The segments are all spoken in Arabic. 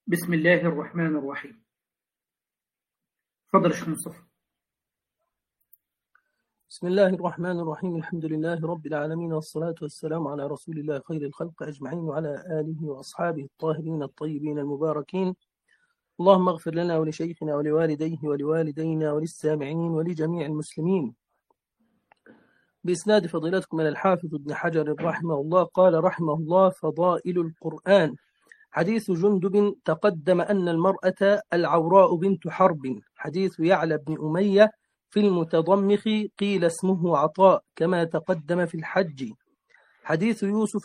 بسم الله الرحمن الرحيم. تفضل يا شيخ مصطفى. بسم الله الرحمن الرحيم. الحمد لله رب العالمين، والصلاة والسلام على رسول الله خير الخلق أجمعين وعلى آله وأصحابه الطاهرين الطيبين المباركين. اللهم اغفر لنا ولشيخنا ولوالديه ولوالدينا وللسامعين ولجميع المسلمين. بإسناد فضيلتكم من الحافظ ابن حجر رحمه الله قال رحمه الله: فضائل القرآن. حديث جندب تقدم أن المرأة العوراء بنت حرب. حديث يعلى بن أمية في المتضمخ قيل اسمه عطاء كما تقدم في الحج. حديث يوسف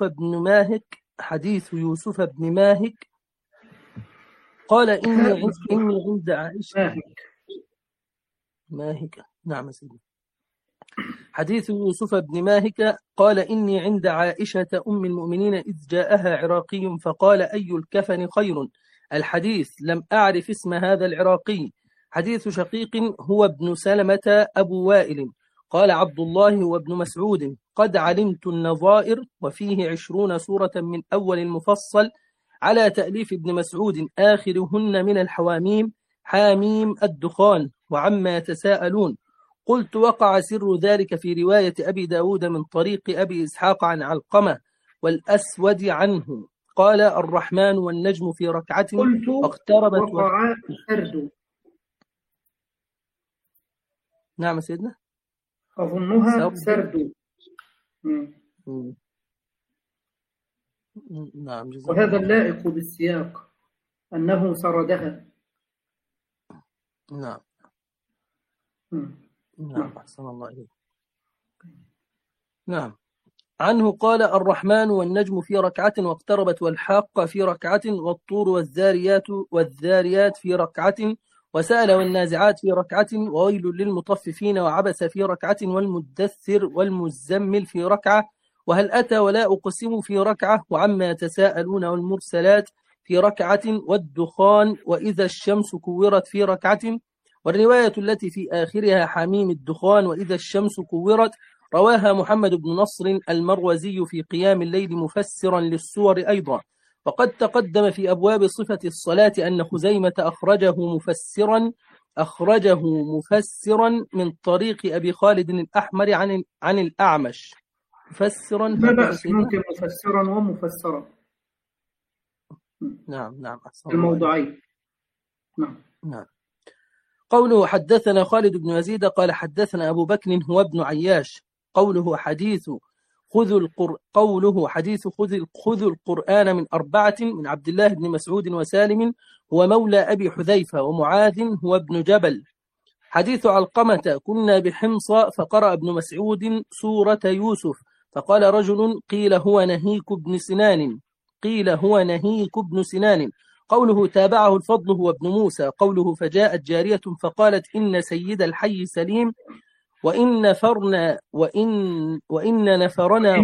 بن ماهك قال إني عند عائشة ماهك. نعم سيدي. حديث يوسف بن ماهك قال إني عند عائشة أم المؤمنين إذ جاءها عراقي فقال أي الكفن خير. الحديث لم أعرف اسم هذا العراقي. حديث شقيق هو ابن سلمة أبو وائل قال عبد الله هو ابن مسعود قد علمت النظائر وفيه 20 سورة من أول المفصل على تأليف ابن مسعود آخرهن من الحواميم حاميم الدخان وعما يتساءلون. قلت وقع سر ذلك في رواية أبي داود من طريق أبي إسحاق عن علقمة والأسود عنه قال الرحمن والنجم في ركعة واقتربت وقع سرد. نعم سيدنا أظنها سرد. نعم وهذا اللائق بالسياق أنه سردها. نعم نعم أحسن الله إليك. نعم عنه قال الرحمن والنجم في ركعة واقتربت والحاقة في ركعة والطور والذاريات في ركعة وسأل والنازعات في ركعة وويل للمطففين وعبس في ركعة والمدثر والمزمل في ركعة وهل أتى ولا أقسم في ركعة وعما يتساءلون والمرسلات في ركعة والدخان وإذا الشمس كورت في ركعة. والرواية التي في آخرها حميم الدخان وإذا الشمس كورت رواها محمد بن نصر المروزي في قيام الليل مفسرا للسور أيضا. وقد تقدم في أبواب صفة الصلاة أن خزيمة أخرجه مفسرا من طريق أبي خالد الأحمر عن الأعمش مفسرا. لا بأس، ممكن مفسرا ومفسرا. نعم الموضوعين. نعم. قوله حدثنا خالد بن يزيد قال حدثنا أبو بكر هو ابن عياش. قوله حديث خذ القرآن من 4 من عبد الله بن مسعود وسالم هو مولى أبي حذيفة ومعاذ هو ابن جبل. حديث علقمة كنا بحمص فقرأ ابن مسعود سورة يوسف فقال رجل قيل هو نهيك بن سنان. قوله تابعه الفضل هو ابن موسى. قوله فجاءت جارية فقالت إن سيد الحي سليم وإن نفرنا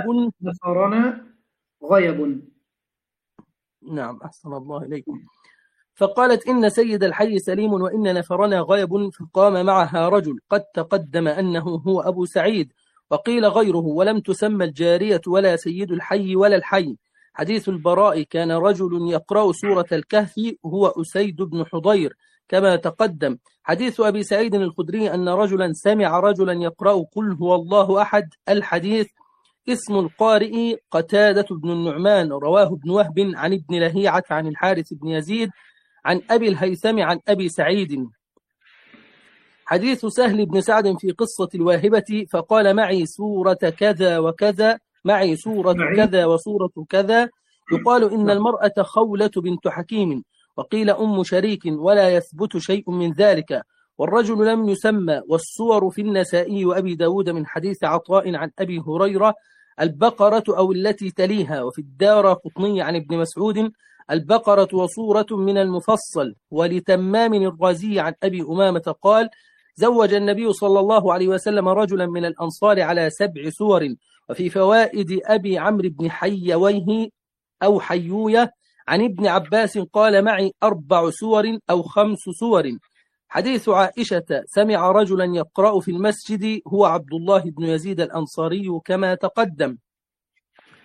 غيب. نعم أحسن الله إليكم. فقالت إن سيد الحي سليم وإن نفرنا غيب فقام معها رجل قد تقدم أنه هو أبو سعيد وقيل غيره ولم تسمى الجارية ولا سيد الحي ولا الحي. حديث البراء كان رجل يقرأ سورة الكهف هو أسيد بن حضير كما تقدم. حديث أبي سعيد الخدري أن رجلا سمع رجلا يقرأ قل هو الله أحد. الحديث اسم القارئ قتادة بن النعمان رواه ابن وهب عن ابن لهيعة عن الحارث بن يزيد عن أبي الهيثم عن أبي سعيد. حديث سهل بن سعد في قصة الواهبة فقال معي سورة كذا وكذا معي سورة كذا وسورة كذا. يقال إن المرأة خولة بنت حكيم وقيل أم شريك ولا يثبت شيء من ذلك والرجل لم يسمى. والصور في النسائي وأبي داود من حديث عطاء عن أبي هريرة البقرة أو التي تليها. وفي الدارقطني عن ابن مسعود البقرة وصورة من المفصل. ولتمام الرازي عن أبي أمامة قال زوج النبي صلى الله عليه وسلم رجلا من الأنصار على 7 سور. وفي فوائد أبي عمرو بن حيويه أو حيوية عن ابن عباس قال معي 4 سور أو 5 سور. حديث عائشة سمع رجلا يقرأ في المسجد هو عبد الله بن يزيد الأنصاري كما تقدم.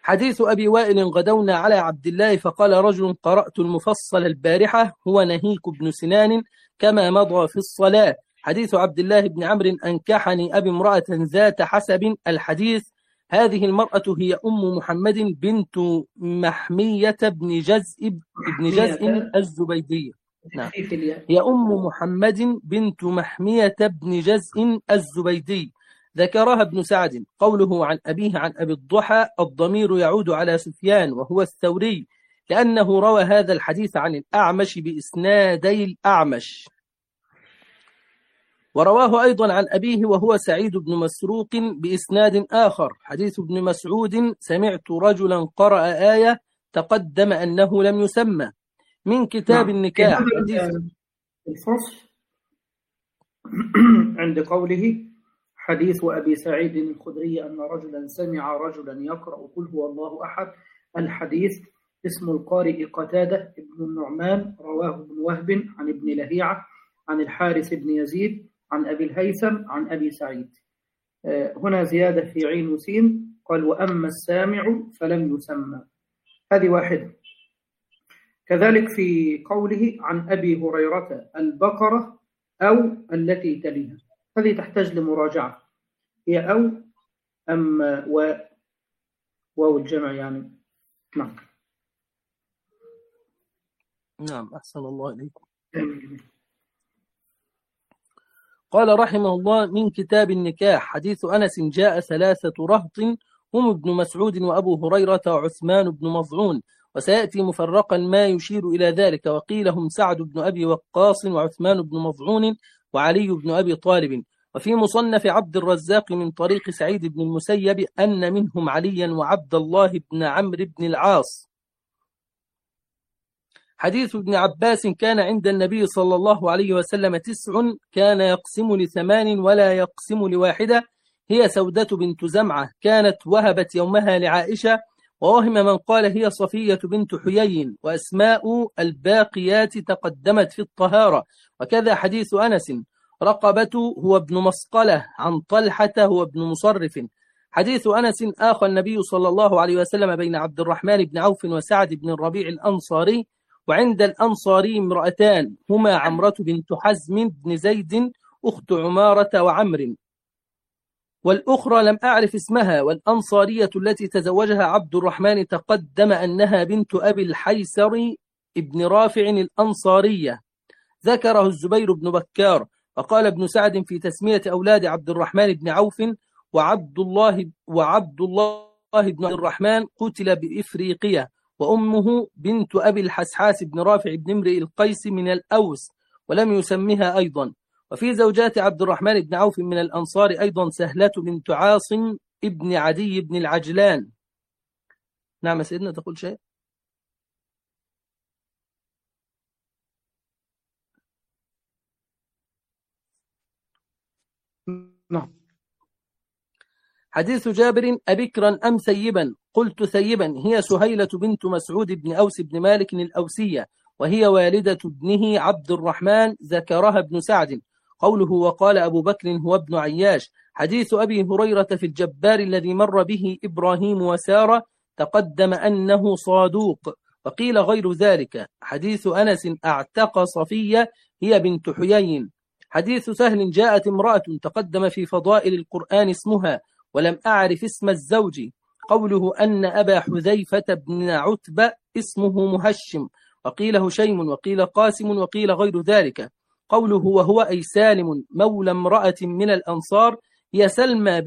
حديث أبي وائل غدونا على عبد الله فقال رجل قرأت المفصل البارحة هو نهيك بن سنان كما مضى في الصلاة. حديث عبد الله بن عمرو أنكحني أبي امرأة ذات حسب. الحديث هذه المرأة هي أم محمد بنت محمية بن جزء الزبيدي. نعم. هي أم محمد بنت محمية بن جزء الزبيدي. ذكرها ابن سعد. قوله عن أبيه عن أبي الضحى الضمير يعود على سفيان وهو الثوري لأنه روى هذا الحديث عن الأعمش بإسنادي الأعمش. ورواه أيضا عن أبيه وهو سعيد بن مسروق بإسناد آخر. حديث ابن مسعود سمعت رجلا قرأ آية تقدم أنه لم يسمى من كتاب النكاح. الفصل عند قوله حديث أبي سعيد الخدري أن رجلا سمع رجلا يقرأ قل هو الله أحد. الحديث اسم القارئ قتادة ابن النعمان رواه ابن وهب عن ابن لهيعة عن الحارث بن يزيد عن أبي الهيثم عن أبي سعيد. هنا زيادة في عين وسين قال وأما السامع فلم يسمى. هذه واحدة. كذلك في قوله عن أبي هريرة البقرة أو التي تليها هذه تحتاج لمراجعة. هي أو أم واو الجمع يعني. نعم. نعم أحسن الله إليكم. قال رحمه الله من كتاب النكاح. حديث أنس جاء 3 رهط هم ابن مسعود وأبو هريرة وعثمان بن مظعون وسيأتي مفرقا ما يشير إلى ذلك. وقيل هم سعد بن أبي وقاص وعثمان بن مظعون وعلي بن أبي طالب. وفي مصنف عبد الرزاق من طريق سعيد بن المسيب أن منهم عليا وعبد الله بن عمرو بن العاص. حديث ابن عباس كان عند النبي صلى الله عليه وسلم 9 كان يقسم ل8 ولا يقسم ل1. هي سودة بنت زمعة كانت وهبت يومها لعائشة ووهم من قال هي صفية بنت حيي. وأسماء الباقيات تقدمت في الطهارة. وكذا حديث أنس رقبة هو ابن مسقلة عن طلحة هو ابن مصرف. حديث أنس آخى النبي صلى الله عليه وسلم بين عبد الرحمن بن عوف وسعد بن الربيع الأنصاري. وعند الأنصاري امرأتان هما عمرة بنت حزم بن زيد أخت عمارة وعمر والأخرى لم أعرف اسمها. والأنصارية التي تزوجها عبد الرحمن تقدم أنها بنت أبي الحيسر ابن رافع الأنصارية. ذكره الزبير بن بكار. وقال ابن سعد في تسمية أولاد عبد الرحمن بن عوف وعبد الله بن الرحمن قتل بإفريقية وأمه بنت أبي الحسحاس بن رافع بن امرئ القيس من الأوس ولم يسمها أيضا. وفي زوجات عبد الرحمن بن عوف من الأنصار أيضا سهلة بنت عاصم ابن عدي بن العجلان. نعم سيدنا تقول شيء؟ نعم. حديث جابر أبكرا أم ثيبا؟ قلت ثيبا. هي سهيلة بنت مسعود بن أوس بن مالك الأوسية وهي والدة ابنه عبد الرحمن. ذكرها ابن سعد. قوله وقال أبو بكر هو ابن عياش. حديث أبي هريرة في الجبار الذي مر به إبراهيم وسارة تقدم أنه صادوق وقيل غير ذلك. حديث أنس اعتق صفية هي بنت حيي. حديث سهل جاءت امرأة تقدم في فضائل القرآن اسمها ولم أعرف اسم الزوج. قوله أن أبا حذيفة بن عتبة اسمه مهشم وقيل هشيم وقيل قاسم وقيل غير ذلك. قوله وهو أي سالم مولى امرأة من الأنصار. هي سلمى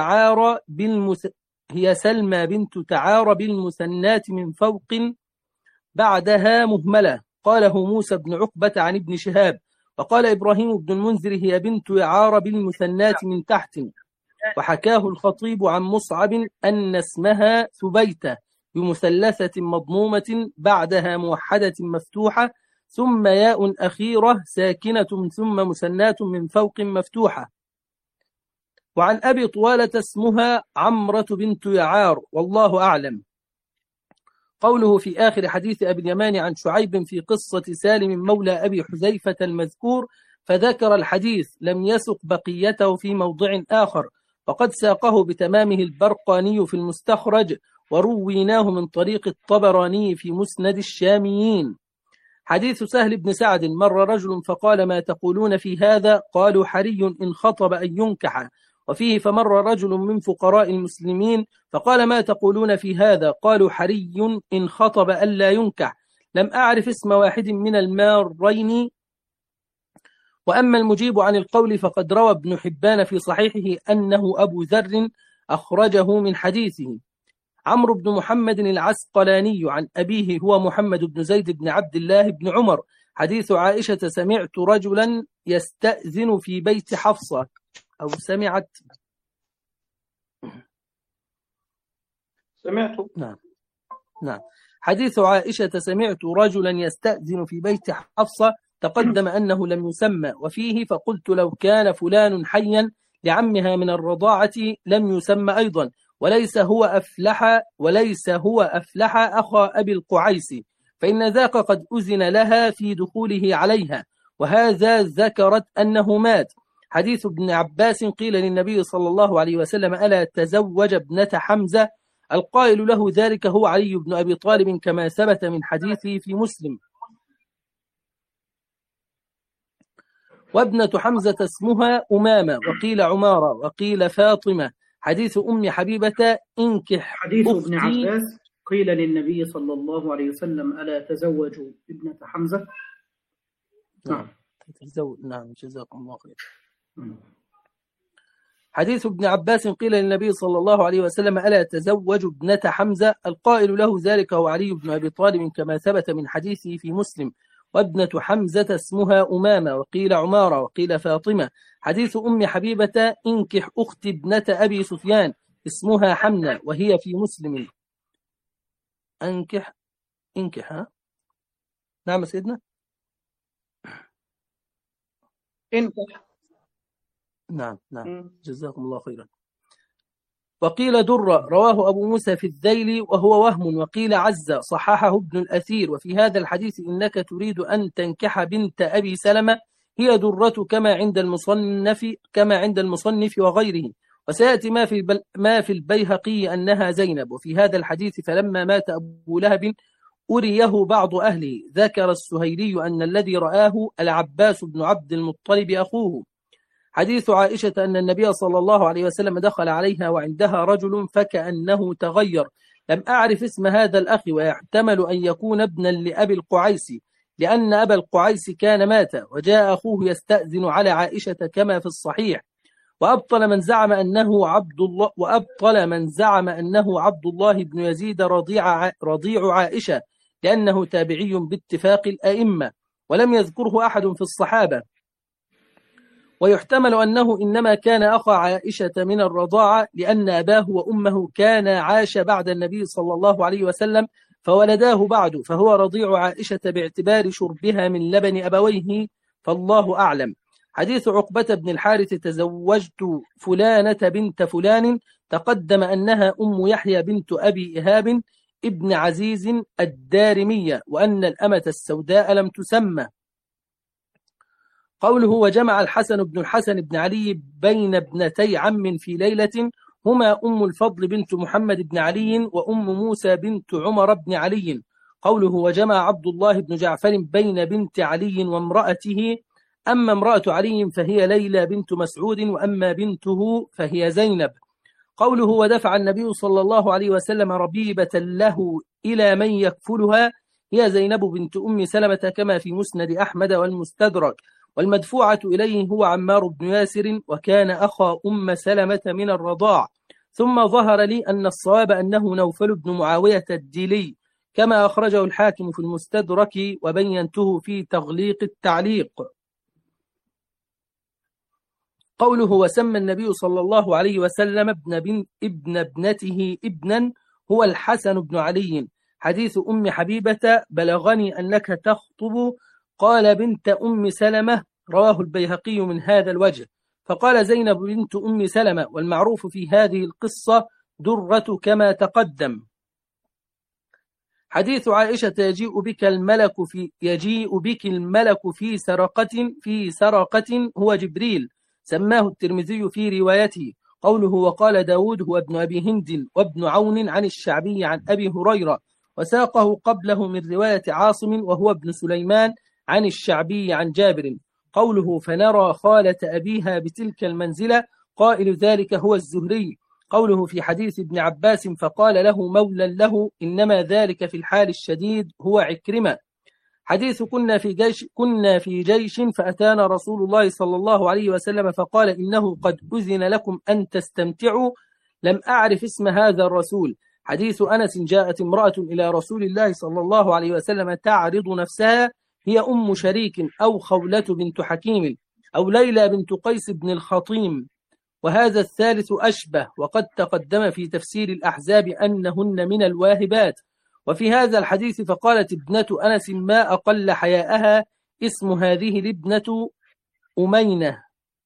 بنت تعار بالمثنات من فوق بعدها مهملة. قاله موسى بن عقبة عن ابن شهاب. وقال إبراهيم بن المنذر هي بنت يعار بالمثنات من تحت. وحكاه الخطيب عن مصعب أن اسمها ثبيتة بمثلثة مضمومة بعدها موحدة مفتوحة ثم ياء أخيرة ساكنة ثم مثنات من فوق مفتوحة. وعن أبي طوالة اسمها عمرة بنت يعار والله أعلم. قوله في آخر حديث أبي اليمان عن شعيب في قصة سالم مولى أبي حذيفة المذكور فذكر الحديث لم يسق بقيته في موضع آخر وقد ساقه بتمامه البرقاني في المستخرج ورويناه من طريق الطبراني في مسند الشاميين. حديث سهل بن سعد: مر رجل فقال: ما تقولون في هذا؟ قالوا: حري إن خطب أن ينكح. وفيه: فمر رجل من فقراء المسلمين فقال: ما تقولون في هذا؟ قالوا: حري إن خطب ألا ينكح. لم أعرف اسم واحد من المارين. وأما المجيب عن القول فقد روى ابن حبان في صحيحه أنه أبو ذر أخرجه من حديثه. عمرو بن محمد العسقلاني عن أبيه هو محمد بن زيد بن عبد الله بن عمر. حديث عائشة: سمعت رجلا يستأذن في بيت حفصة، أو سمعت. نعم. حديث عائشة: سمعت رجلا يستأذن في بيت حفصة، تقدم أنه لم يسمى. وفيه: فقلت لو كان فلان حيا لعمها من الرضاعة لم يسمى أيضا، وليس هو أفلح أخا أبي القعيس، فإن ذاك قد أذن لها في دخوله عليها، وهذا ذكرت أنه مات. حديث ابن عباس: قيل للنبي صلى الله عليه وسلم: ألا تزوج ابنة حمزة؟ القائل له ذلك هو علي بن أبي طالب، كما ثبت من حديثه في مسلم. وابنة حمزة اسمها أمامة، وقيل عمارة، وقيل فاطمة. حديث أم حبيبة: انكح حديث أختي. ابن عباس: قيل للنبي صلى الله عليه وسلم: ألا تزوج ابنة حمزة؟ نعم. نعم، جزاكم الله خير. حديث ابن عباس: قيل للنبي صلى الله عليه وسلم: ألا تزوج ابنة حمزة؟ القائل له ذلك هو علي بن أبي طالب، كما ثبت من حديثه في مسلم. وابنة حمزة اسمها أمامة، وقيل عمارة، وقيل فاطمة. حديث أم حبيبة: انكح أخت ابنة أبي سفيان، اسمها حمنة، وهي في مسلم. انكح ها؟ نعم سيدنا. انكح. نعم. جزاكم الله خيرا. وقيل درة، رواه أبو موسى في الذيل وهو وهم. وقيل عزة، صححه ابن الأثير. وفي هذا الحديث: إنك تريد أن تنكح بنت أبي سلمة، هي درة، كما عند المصنف وغيره. وسيأتي ما في البيهقي أنها زينب. وفي هذا الحديث: فلما مات أبو لهب أريه بعض أهله. ذكر السهيلي أن الذي رآه العباس بن عبد المطلب أخوه. حديث عائشة أن النبي صلى الله عليه وسلم دخل عليها وعندها رجل فكأنه تغير. لم أعرف اسم هذا الأخ، ويحتمل أن يكون ابنا لأبي القعيس، لأن أبا القعيس كان مات، وجاء أخوه يستأذن على عائشة كما في الصحيح. وأبطل من زعم أنه عبد الله بن يزيد رضيع عائشة، لأنه تابعي باتفاق الأئمة، ولم يذكره أحد في الصحابة. ويحتمل أنه إنما كان أخا عائشة من الرضاعة، لأن أباه وأمه كانا عاش بعد النبي صلى الله عليه وسلم فولداه بعد، فهو رضيع عائشة باعتبار شربها من لبن أبويه، فالله أعلم. حديث عقبة بن الحارث: تزوجت فلانة بنت فلان، تقدم أنها أم يحيى بنت أبي إهاب ابن عزيز الدارمية، وأن الأمة السوداء لم تسمى. قوله: وجمع الحسن بن الحسن بن علي بين ابنتي عم في ليلة، هما أم الفضل بنت محمد بن علي وأم موسى بنت عمر بن علي. قوله: وجمع عبد الله بن جعفر بين بنت علي وامرأته، أما امرأة علي فهي ليلى بنت مسعود، وأما بنته فهي زينب. قوله: ودفع النبي صلى الله عليه وسلم ربيبة له إلى من يكفلها، هي زينب بنت أم سلمة، كما في مسند أحمد والمستدرك. والمدفوعة إليه هو عمار بن ياسر، وكان أخا أم سلمة من الرضاع. ثم ظهر لي أن الصواب أنه نوفل بن معاوية الديلي، كما أخرجه الحاكم في المستدرك، وبينته في تغليق التعليق. قوله: وسمى النبي صلى الله عليه وسلم ابن ابنته ابنا، هو الحسن بن علي. حديث أم حبيبة: بلغني أنك تخطب، قال بنت أم سلمة، رواه البيهقي من هذا الوجه. فقال زينب بنت أم سلمة، والمعروف في هذه القصة درة كما تقدم. حديث عائشة: يجيء بك الملك في سرقة، هو جبريل، سماه الترمذي في روايته. قوله وقال داود هو ابن أبي هند وابن عون عن الشعبي عن أبي هريرة، وساقه قبله من رواية عاصم وهو ابن سليمان عن الشعبي عن جابر. قوله فنرى خالة أبيها بتلك المنزلة، قائل ذلك هو الزهري. قوله في حديث ابن عباس فقال له مولى له إنما ذلك في الحال الشديد هو عكرمة. حديث كنا في جيش فأتانا رسول الله صلى الله عليه وسلم فقال إنه قد أذن لكم أن تستمتعوا، لم أعرف اسم هذا الرسول. حديث أنس جاءت امرأة إلى رسول الله صلى الله عليه وسلم تعرض نفسها، هي أم شريك أو خولة بنت حكيم أو ليلى بنت قيس بن الخطيم، وهذا الثالث أشبه، وقد تقدم في تفسير الأحزاب أنهن من الواهبات. وفي هذا الحديث فقالت ابنة أنس ما أقل حياءها، اسم هذه الابنة أمينة.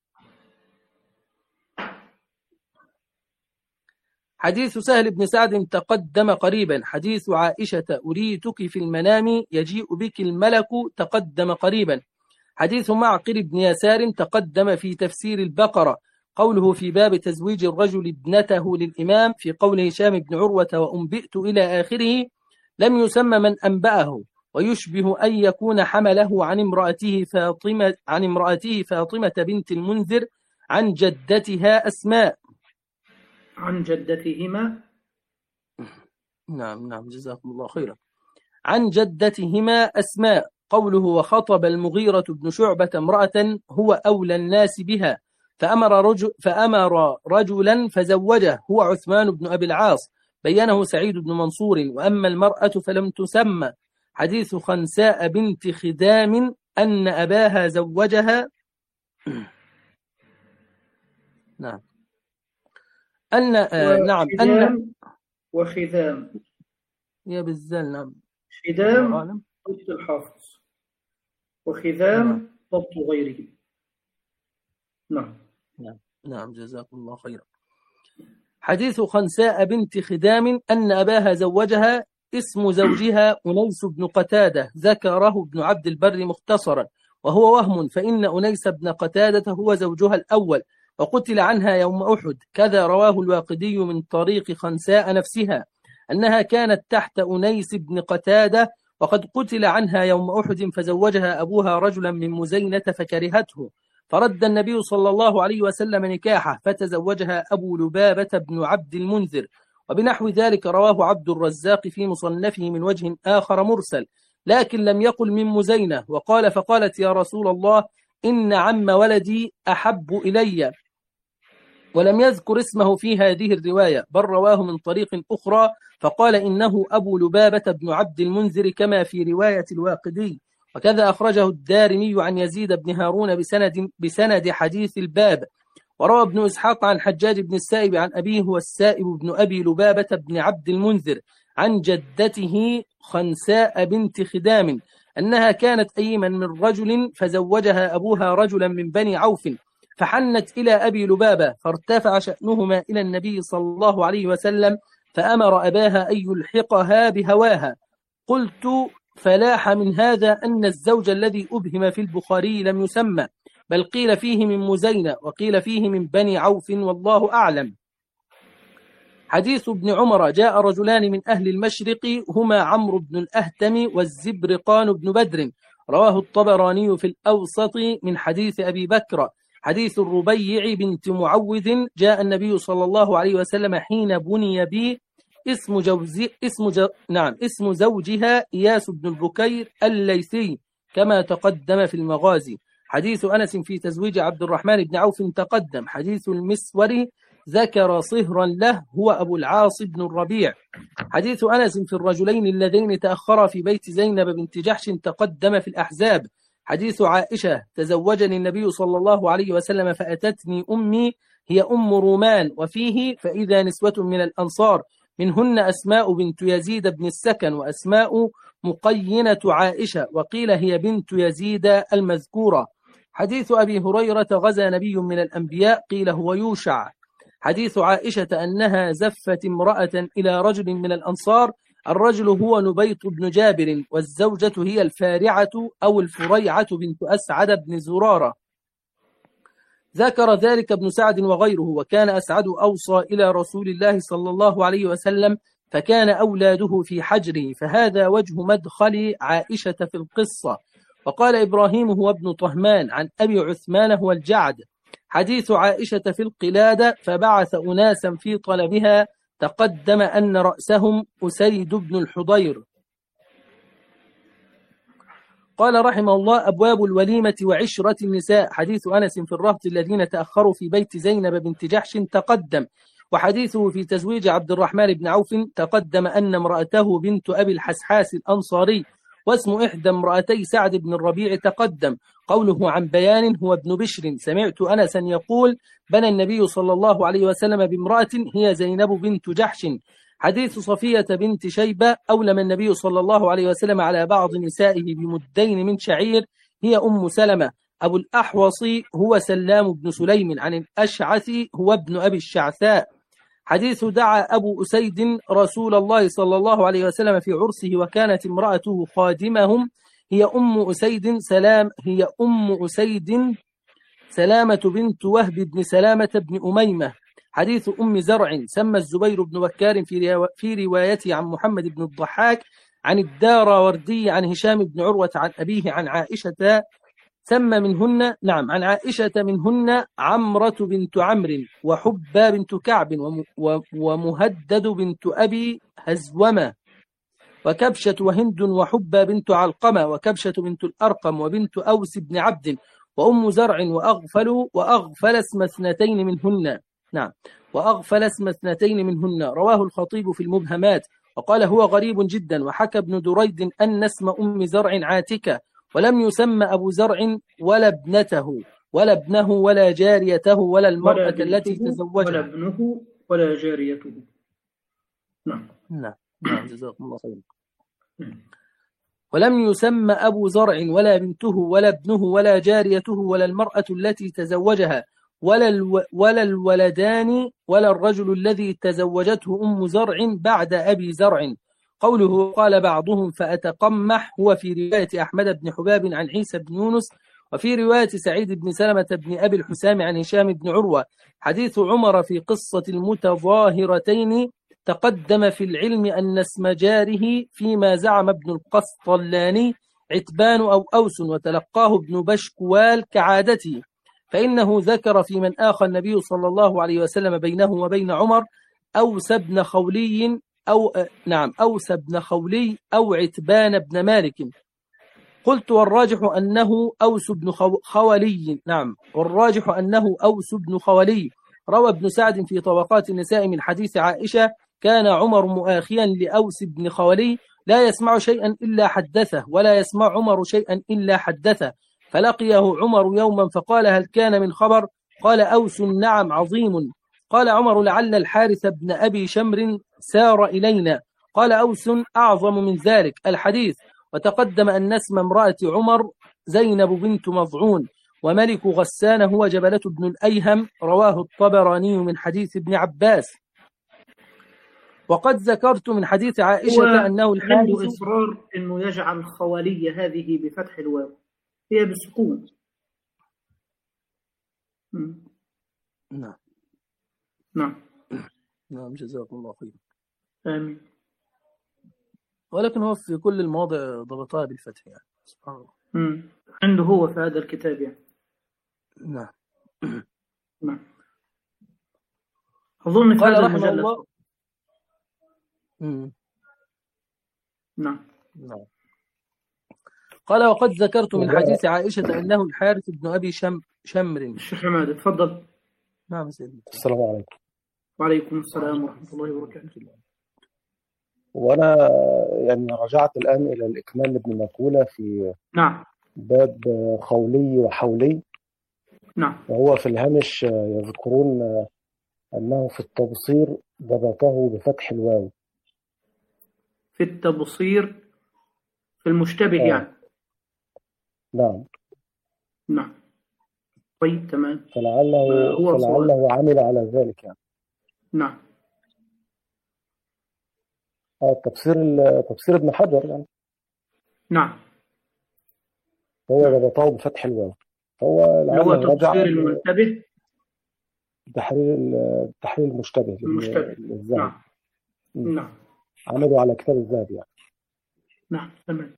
حديث سهل بن سعد تقدم قريبا. حديث عائشة أريتك في المنام يجيء بك الملك تقدم قريبا. حديث معقل بن يسار تقدم في تفسير البقرة. قوله في باب تزويج الرجل ابنته للإمام في قول هشام بن عروة وأنبئت إلى آخره لم يسمى من أنبأه، ويشبه أن يكون حمله عن امرأته فاطمة بنت المنذر عن جدتها أسماء. عن جدتهما. نعم جزاكم الله خيرا. عن جدتهما أسماء. قوله وخطب المغيرة بن شعبة امرأة هو أولى الناس بها فأمر رجلا فزوجه هو عثمان بن أبي العاص، بينه سعيد بن منصور. وأما المرأة فلم تسمى. حديث خنساء بنت خدام أن أباها زوجها. نعم وخذام يا بالزال. نعم خدام ضبط الحافظ، وخذام ضبط غيره. نعم جزاكم الله خيرا. حديث خنساء بنت خدام أن أباها زوجها، اسم زوجها أنيس بن قتادة، ذكره ابن عبد البر مختصرا، وهو وهم، فإن أنيس بن قتادة هو زوجها الأول وقتل عنها يوم أحد. كذا رواه الواقدي من طريق خنساء نفسها أنها كانت تحت أنيس بن قتادة وقد قتل عنها يوم أحد، فزوجها أبوها رجلا من مزينة فكرهته، فرد النبي صلى الله عليه وسلم نكاحه فتزوجها أبو لبابة بن عبد المنذر. وبنحو ذلك رواه عبد الرزاق في مصنفه من وجه آخر مرسل، لكن لم يقل من مزينة. وقال فقالت يا رسول الله إن عم ولدي أحب إلي، ولم يذكر اسمه في هذه الرواية، بل رواه من طريق أخرى فقال إنه أبو لبابة بن عبد المنذر كما في رواية الواقدي. وكذا أخرجه الدارمي عن يزيد بن هارون بسند حديث الباب. وروى ابن إسحاق عن حجاج بن السائب عن أبيه والسائب بن أبي لبابة بن عبد المنذر عن جدته خنساء بنت خدام أنها كانت أيما من رجل فزوجها أبوها رجلا من بني عوف، فحنت إلى أبي لبابة فارتفع شأنهما إلى النبي صلى الله عليه وسلم، فأمر أباها أن يلحقها بهواها. قلت فلاح من هذا أن الزوج الذي أبهم في البخاري لم يسمى، بل قيل فيه من مزينة وقيل فيه من بني عوف، والله أعلم. حديث ابن عمر جاء رجلان من أهل المشرق هما عمرو بن الأهتم والزبرقان بن بدر، رواه الطبراني في الأوسط من حديث أبي بكر. حديث الربيع بنت معوذ جاء النبي صلى الله عليه وسلم حين بني بي، اسم زوجها إياس بن البكير الليثي كما تقدم في المغازي. حديث أنس في تزويج عبد الرحمن بن عوف تقدم. حديث المسوري ذكر صهرا له هو أبو العاص بن الربيع. حديث أنس في الرجلين اللذين تأخرا في بيت زينب بنت جحش تقدم في الأحزاب. حديث عائشة تزوجني النبي صلى الله عليه وسلم فأتتني أمي هي أم رومان، وفيه فإذا نسوة من الأنصار منهن أسماء بنت يزيد بن السكن وأسماء مقينة عائشة، وقيل هي بنت يزيد المذكورة. حديث أبي هريرة غزا نبي من الأنبياء قيل هو يوشع. حديث عائشة أنها زفت امرأة إلى رجل من الأنصار، الرجل هو نبيط بن جابر، والزوجة هي الفارعة أو الفريعة بنت أسعد بن زرارة. ذكر ذلك ابن سعد وغيره. وكان أسعد أوصى إلى رسول الله صلى الله عليه وسلم فكان أولاده في حجره، فهذا وجه مدخل عائشة في القصة. وقال إبراهيم هو ابن طهمان عن أبي عثمان هو الجعد. حديث عائشة في القلادة فبعث أناسا في طلبها، تقدم أن رأسهم أسيد بن الحضير. قال رحمه الله: أبواب الوليمة وعشرة النساء. حديث أنس في الرهط الذين تأخروا في بيت زينب بنت جحش تقدم. وحديثه في تزويج عبد الرحمن بن عوف تقدم أن امرأته بنت أبي الحسحاس الأنصاري، واسم إحدى امرأتي سعد بن الربيع تقدم. قوله عن بيان هو ابن بشر. سمعت أنسا يقول: بنى النبي صلى الله عليه وسلم بامرأة هي زينب بنت جحش. حديث صفية بنت شيبة: أولم النبي صلى الله عليه وسلم على بعض نسائه بمدين من شعير، هي أم سلمة. أبو الأحوص هو سلام بن سليم عن الأشعث هو ابن أبي الشعثاء. حديث دعا أبو أسيد رسول الله صلى الله عليه وسلم في عرسه وكانت امرأته خادمهم، هي أم أسيد سلامة بنت وهب بن سلامة بن أميمة. حديث أم زرع: سمى الزبير بن بكار في روايته عن محمد بن الضحاك عن الداراوردي عن هشام بن عروة عن أبيه عن عائشة سمى منهن عن عائشة منهن عمرة بنت عمرو وحبى بنت كعب ومهدد بنت أبي هزومة وكبشة وهند وحبى بنت علقمة وكبشة بنت الأرقم وبنت أوس بن عبد وأم زرع وأغفل اسم اثنتين منهن. وأغفل اسم اثنتين منهن. رواه الخطيب في المبهمات وقال هو غريب جدا. وحكى ابن دريد أن اسم أم زرع عاتكة، ولم يسمى أبو زرع ولا ابنته ولا ابنه ولا جاريته ولا المرأة التي تزوجها ولا ابنه ولا جاريته. نعم جزاكم الله خيرا. ولم يسمى أبو زرع ولا بنته ولا ابنه ولا جاريته ولا المرأة التي تزوجها ولا الولدان ولا الرجل الذي تزوجته أم زرع بعد أبي زرع. قوله قال بعضهم فأتقمح هو في رواية أحمد بن حباب عن عيسى بن يونس، وفي رواية سعيد بن سلمة بن أبي الحسام عن هشام بن عروة. حديث عمر في قصة المتظاهرتين تقدم في العلم أن اسم جاره فيما زعم ابن القسطلاني عتبان أو أوس، وتلقاه ابن بشكوال كعادته، فإنه ذكر في من آخى النبي صلى الله عليه وسلم بينه وبين عمر أوس بن خولي أو عتبان بن مالك. قلت والراجح أنه أوس بن خولي. والراجح أنه أوس بن خولي. روى ابن سعد في طبقات النساء من حديث عائشة: كان عمر مؤاخيا لأوس بن خولي، لا يسمع شيئا إلا حدثه ولا يسمع عمر شيئا إلا حدثه. فلقيه عمر يوما فقال هل كان من خبر؟ قال أوس نعم عظيم. قال عمر لعل الحارث بن أبي شمر سار إلينا. قال أوس أعظم من ذلك الحديث. وتقدم أن اسم امرأة عمر زينب بنت مضعون، وملك غسان هو جبلة بن الأيهم. رواه الطبراني من حديث ابن عباس. وقد ذكرت من حديث عائشة أنه الحارث عنده إصرار أنه يجعل خوالية هذه بفتح الواو، هي بالسكون. نعم جزاكم الله خير. آمين. ولكن هو في كل المواضع ضبطها بالفتح يعني. سبحان الله. عنده هو في هذا الكتاب يعني. نعم. أظن في قال هذا رحمه المجلد. الله. نعم. قال وقد ذكرت من حديث عائشة أنه الحارث بن أبي شمر. الشيخ حماد تفضل. نعم سيدي. السلام عليكم. وعليكم السلام ورحمة الله وبركاته. وأنا يعني رجعت الآن إلى الإكمال لابن مكولة في باب خولي وحولي. وهو في الهامش يذكرون أنه في التبصير ضبطه بفتح الواو. في التبصير في المشتبه يعني. نعم. طيب تمام. فلعله عمل على ذلك يعني. نعم. تفسير ابن حجر يعني. نعم. هو ضبطه بفتح الواو، هو تفسير المنتبه، تحرير المشتبه. نعم. نعم. عملوا على كتاب الذهب يعني. نعم تمام.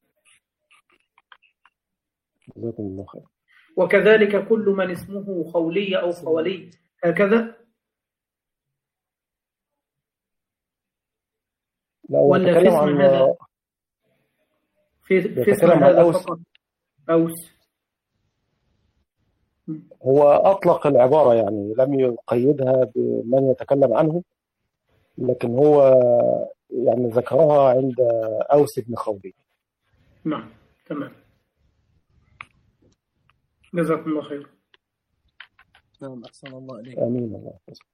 جزاكم الله خير. وكذلك كل من اسمه خولي أو خولي هكذا. ولا في اسم هذا في اسم هذا فقط أوس؟ هو أطلق العبارة يعني لم يقيدها بمن يتكلم عنه، لكن هو يعني ذكرها عند أوس بن خولي. نعم تمام. جزاكم الله خير. نعم أحسن الله إليك. آمين الله.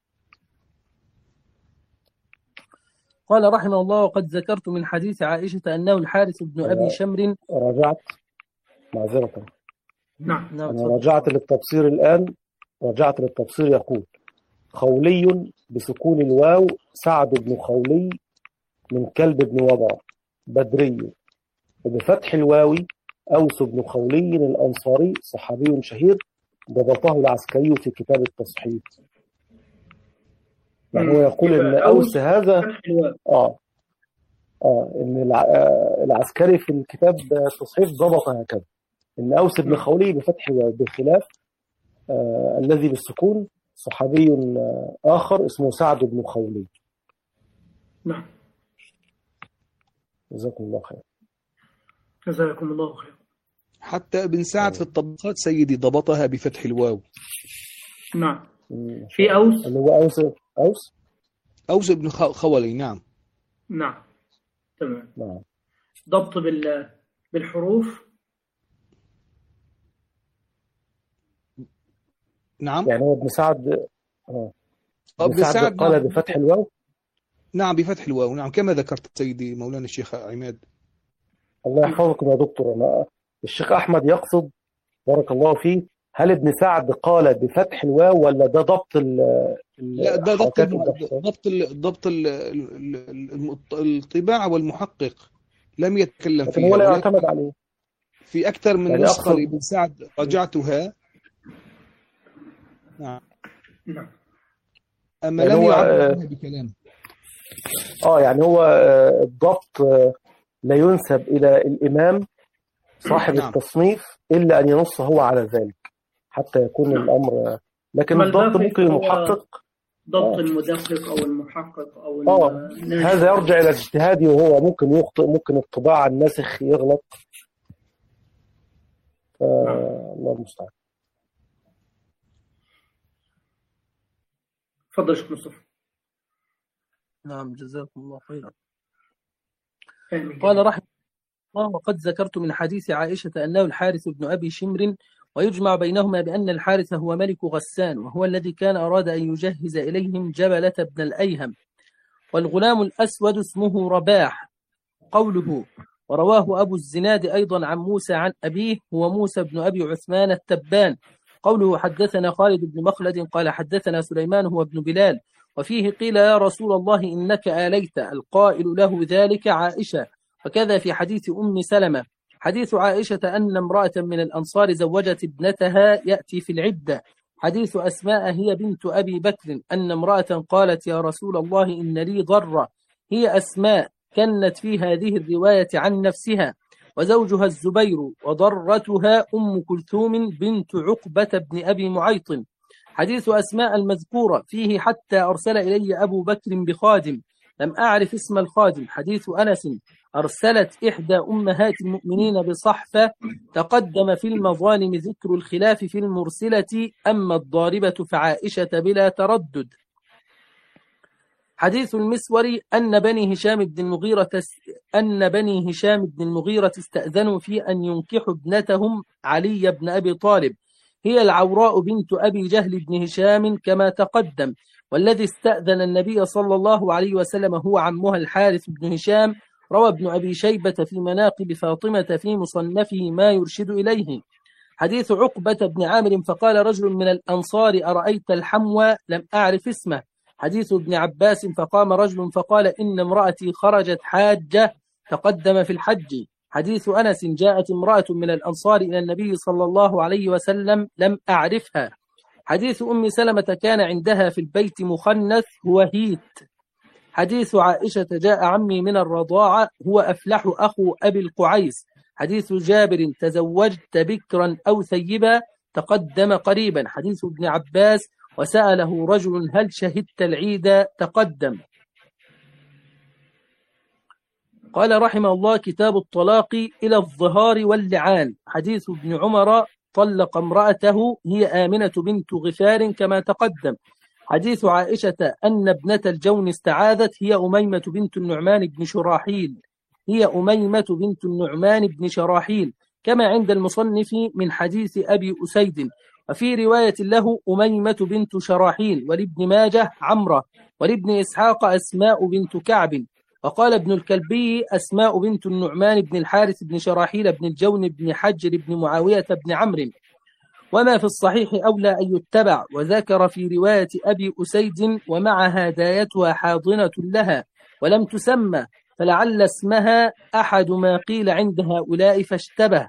قال رحمه الله: وقد ذكرت من حديث عائشة أنه الحارث بن أبي شمر. رجعت معذرة. نعم. أنا رجعت للتبصير الآن، رجعت للتبصير يقول: خولي بسكون الواو سعد بن خولي من كلب بن وضع بدري، وبفتح الواو أوس بن خولي الأنصاري صحابي شهير ضبطه العسكري في كتاب التصحيح. يعني هو يقول إن أوس هذا إن العسكري في الكتاب التصحيح ضبط هكذا إن أوس بن خولي بفتح الواو، بخلاف الذي بالسكون صحابي آخر اسمه سعد بن خولي. نعم. جزاكم الله خير. جزاكم الله خير. حتى ابن سعد في الطبقات سيدي ضبطها بفتح الواو. نعم. في أوس اللي هو أوس بن خولي. نعم. نعم تمام. نعم. ضبط بالحروف. نعم. يعني هو ابن سعد ابن سعد قال بفتح الواو. نعم بفتح الواو. نعم كما ذكرت سيدي مولانا الشيخ عماد. الله يحفظكم يا دكتور. أنا الشيخ أحمد يقصد بارك الله فيه، هل ابن سعد قال بفتح الواو ولا ده ضبط لا ده ضبط الطباعة والمحقق لم يتكلم فيها، ولا يعتمد عليه في أكثر من يعني نسخة لابن سعد رجعتها. نعم. أما يعني لم يعبر بكلام. يعني هو الضبط لا ينسب إلى الإمام صاحب التصنيف إلا أن ينص هو على ذلك حتى يكون الأمر، لكن الضبط ممكن المحقق، ضبط المدقق أو المحقق أو هذا يرجع إلى اجتهادي، وهو ممكن يخطئ، ممكن الطباعة الناسخ يغلط. الله المستعان. تفضل شيخ مصطفى. نعم جزاكم الله خيرا. قال رحمه الله: وقد ذكرت من حديث عائشة أنه الحارث بن أبي شمر، ويجمع بينهما بأن الحارث هو ملك غسان، وهو الذي كان أراد أن يجهز إليهم جبلة بن الأيهم، والغلام الأسود اسمه رباح. قوله: ورواه أبو الزناد أيضا عن موسى عن أبيه هو موسى بن أبي عثمان التبان. قوله: حدثنا خالد بن مخلد قال حدثنا سليمان هو ابن بلال، وفيه قيل: يا رسول الله إنك آليت، القائل له ذلك عائشة. وكذا في حديث أم سلمة. حديث عائشة أن امرأة من الأنصار زوجت ابنتها يأتي في العدة. حديث أسماء هي بنت أبي بكر أن امرأة قالت: يا رسول الله إن لي ضرة، هي أسماء كنت في هذه الرواية عن نفسها، وزوجها الزبير، وضرتها أم كلثوم بنت عقبة بن أبي معيط. حديث أسماء المذكورة فيه: حتى أرسل إلي أبو بكر بخادم لم أعرف اسم الخادم. حديث أنس: أرسلت إحدى أمهات المؤمنين بصحفة، تقدم في المظالم ذكر الخلاف في المرسلة، أما الضاربة فعائشة بلا تردد. حديث المسوري أن بني هشام بن المغيرة استأذنوا في أن ينكحوا ابنتهم علي بن أبي طالب، هي العوراء بنت أبي جهل بن هشام كما تقدم، والذي استأذن النبي صلى الله عليه وسلم هو عمها الحارث بن هشام. روى ابن أبي شيبة في مناقب فاطمة في مصنفه ما يرشد إليه. حديث عقبة بن عامر فقال رجل من الأنصار: أرأيت الحموى؟ لم أعرف اسمه. حديث ابن عباس فقام رجل فقال: إن امرأتي خرجت حاجة، تقدم في الحج. حديث أنس جاءت امرأة من الأنصار إلى النبي صلى الله عليه وسلم لم أعرفها. حديث أم سلمة كان عندها في البيت مخنث هو هيت. حديث عائشة جاء عمي من الرضاعة هو أفلح أخو أبي القعيس. حديث جابر تزوجت بكرا أو ثيبا تقدم قريبا. حديث ابن عباس وسأله رجل هل شهدت العيد تقدم. قال رحمه الله كتاب الطلاق إلى الظهار واللعان. حديث ابن عمر طلق امرأته هي آمنة بنت غفار كما تقدم. حديث عائشة أن ابنة الجون استعاذت هي أميمة بنت النعمان بن شراحيل كما عند المصنف من حديث أبي أسيد. وفي رواية له أميمة بنت شراحيل، ولابن ماجه عمرة، ولابن إسحاق أسماء بنت كعب. وقال ابن الكلبي أسماء بنت النعمان بن الحارث بن شراحيل بن الجون بن حجر بن معاوية بن عمرو. وما في الصحيح أولى أن يتبع. وذكر في رواية أبي أسيد ومعها دايتها حاضنة لها ولم تسمى، فلعل اسمها أحد ما قيل عند هؤلاء فاشتبه.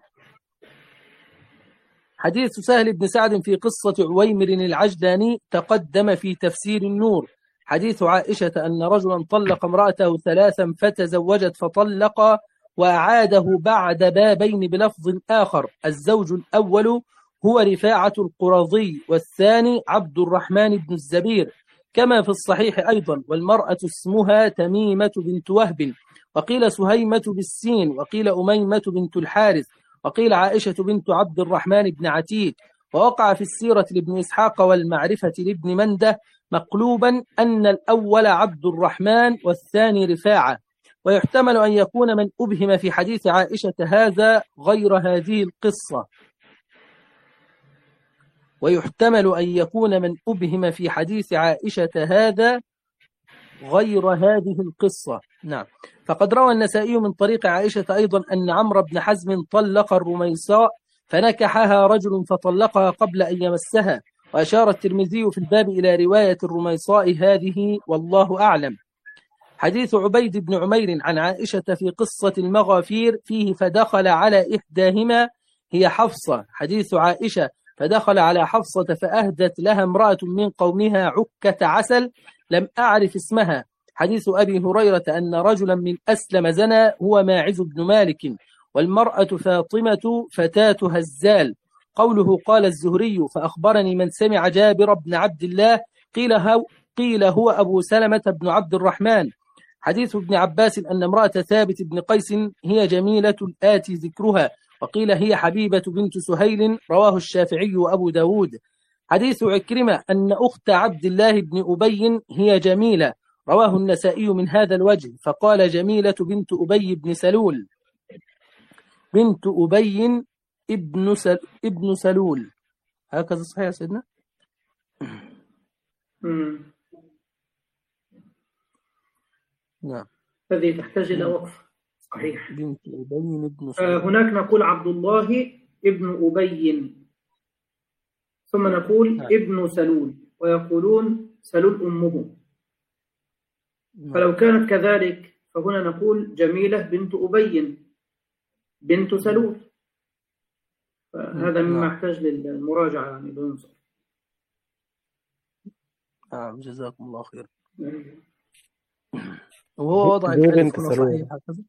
حديث سهل بن سعد في قصة عويمر العجلاني تقدم في تفسير النور. حديث عائشة أن رجلا طلق امرأته 3 فتزوجت فطلق وأعاده بعد بابين بلفظ آخر. الزوج الأول هو رفاعة القرظي والثاني عبد الرحمن بن الزبير كما في الصحيح أيضا. والمرأة اسمها تميمة بنت وهب، وقيل سهيمة بالسين، وقيل أميمة بنت الحارث، وقيل عائشة بنت عبد الرحمن بن عتيق. ووقع في السيرة لابن إسحاق والمعرفة لابن منده مقلوبا أن الأول عبد الرحمن والثاني رفاعة. ويحتمل أن يكون من أبهم في حديث عائشة هذا غير هذه القصة. نعم. فقد روى النسائي من طريق عائشة أيضا أن عمرو بن حزم طلق الرميصاء فنكحها رجل فطلقها قبل أن يمسها. وأشار الترمذي في الباب إلى رواية الرميصاء هذه والله أعلم. حديث عبيد بن عمير عن عائشة في قصة المغافير فيه فدخل على إحداهما هي حفصة. حديث عائشة فدخل على حفصة فأهدت لها امرأة من قومها عكة عسل لم أعرف اسمها. حديث أبي هريرة أن رجلا من أسلم زنى هو ماعز بن مالك، والمرأة فاطمة فتاة هزال. قوله قال الزهري فأخبرني من سمع جابر بن عبد الله قيل هو أبو سلمة بن عبد الرحمن. حديث ابن عباس أن امرأة ثابت بن قيس هي جميلة الآتي ذكرها، وقيل هي حبيبة بنت سهيل، رواه الشافعي وأبو داود. حديث عكرمة أن أخت عبد الله بن أبي هي جميلة، رواه النسائي من هذا الوجه، فقال جميلة بنت أبي بن سلول بنت أبي ابن سلول. هكذا صحيح يا سيدنا؟ نعم. هذه تحتاج إلى وقف. صحيح. بنت أبي ابن سلول. هناك نقول عبد الله ابن أبي، ثم نقول ابن سلول، ويقولون سلول أمه. فلو كانت كذلك فهنا نقول جميلة بنت أبي بنت سلول. فهذا مما يحتاج للمراجعة يعني بنصر. جزاكم الله خير. وهو وضع الحديث صحيح هكذا.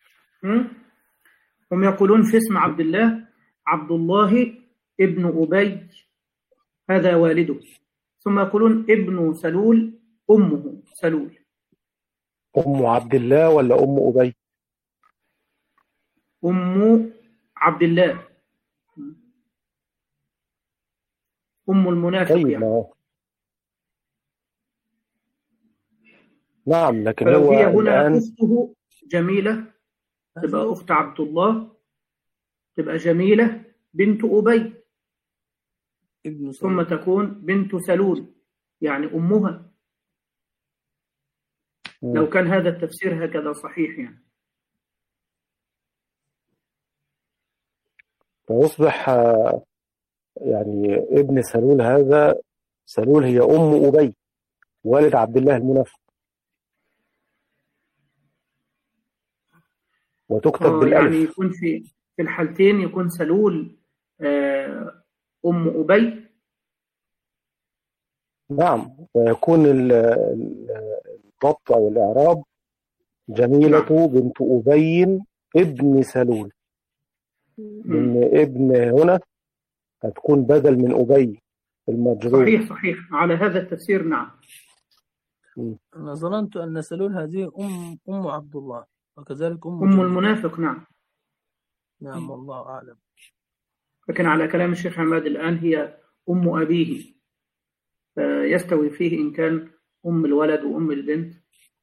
هم يقولون في اسم عبد الله عبد الله ابن أبي هذا والده، ثم يقولون ابن سلول أمه سلول. أم عبد الله ولا أم أبي؟ أم عبد الله، أم المنافق. طيب يعني. نعم، لكن هو هي هنا الآن أخته جميلة تبقى أخت عبد الله، تبقى جميلة بنت أبي، ثم تكون بنت سلول يعني أمها. لو كان هذا التفسير هكذا صحيح يعني. فيصبح يعني ابن سلول هذا، سلول هي أم أبي والد عبد الله المنافق. وتكتب يعني بالألف. يكون في الحالتين يكون سلول أم أبي. نعم، ويكون الضبط أو الإعراب جميلة نعم. بنت أبي ابن سلول، لأن ابن هنا هتكون بدل من أبي المجرور. صحيح على هذا التفسير. نعم. أنا ظننت أن سلول هذه أم عبد الله، وكذلك أم جميل. المنافق. نعم. نعم، والله أعلم. لكن على كلام الشيخ عماد الآن هي أم أبيه، فيستوي فيه إن كان أم الولد وأم البنت.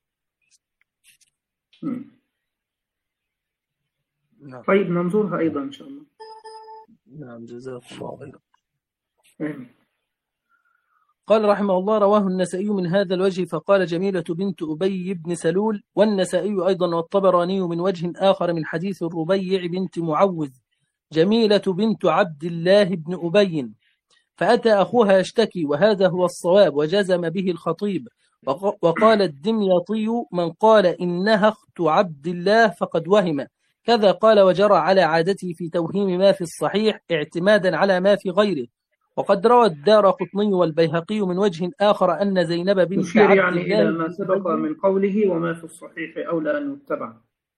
نعم. طيب ننظرها أيضا إن شاء الله. نعم، جزاكم الله خيرا. آمين. قال رحمه الله: رواه النسائي من هذا الوجه فقال جميلة بنت أبي بن سلول، والنسائي أيضا والطبراني من وجه آخر من حديث الربيع بنت معوذ جميلة بنت عبد الله بن أبي، فأتى أخوها يشتكي، وهذا هو الصواب وجزم به الخطيب. وقال الدمياطي: من قال إنها أخت عبد الله فقد وهم، كذا قال وجرى على عادته في توهيم ما في الصحيح اعتمادا على ما في غيره. وقد روى الدارقطني والبيهقي من وجه آخر أن زينب بنت يشير عبد يعني الله إلى ما سبق من قوله وما في الصحيح أولى أن يتبع.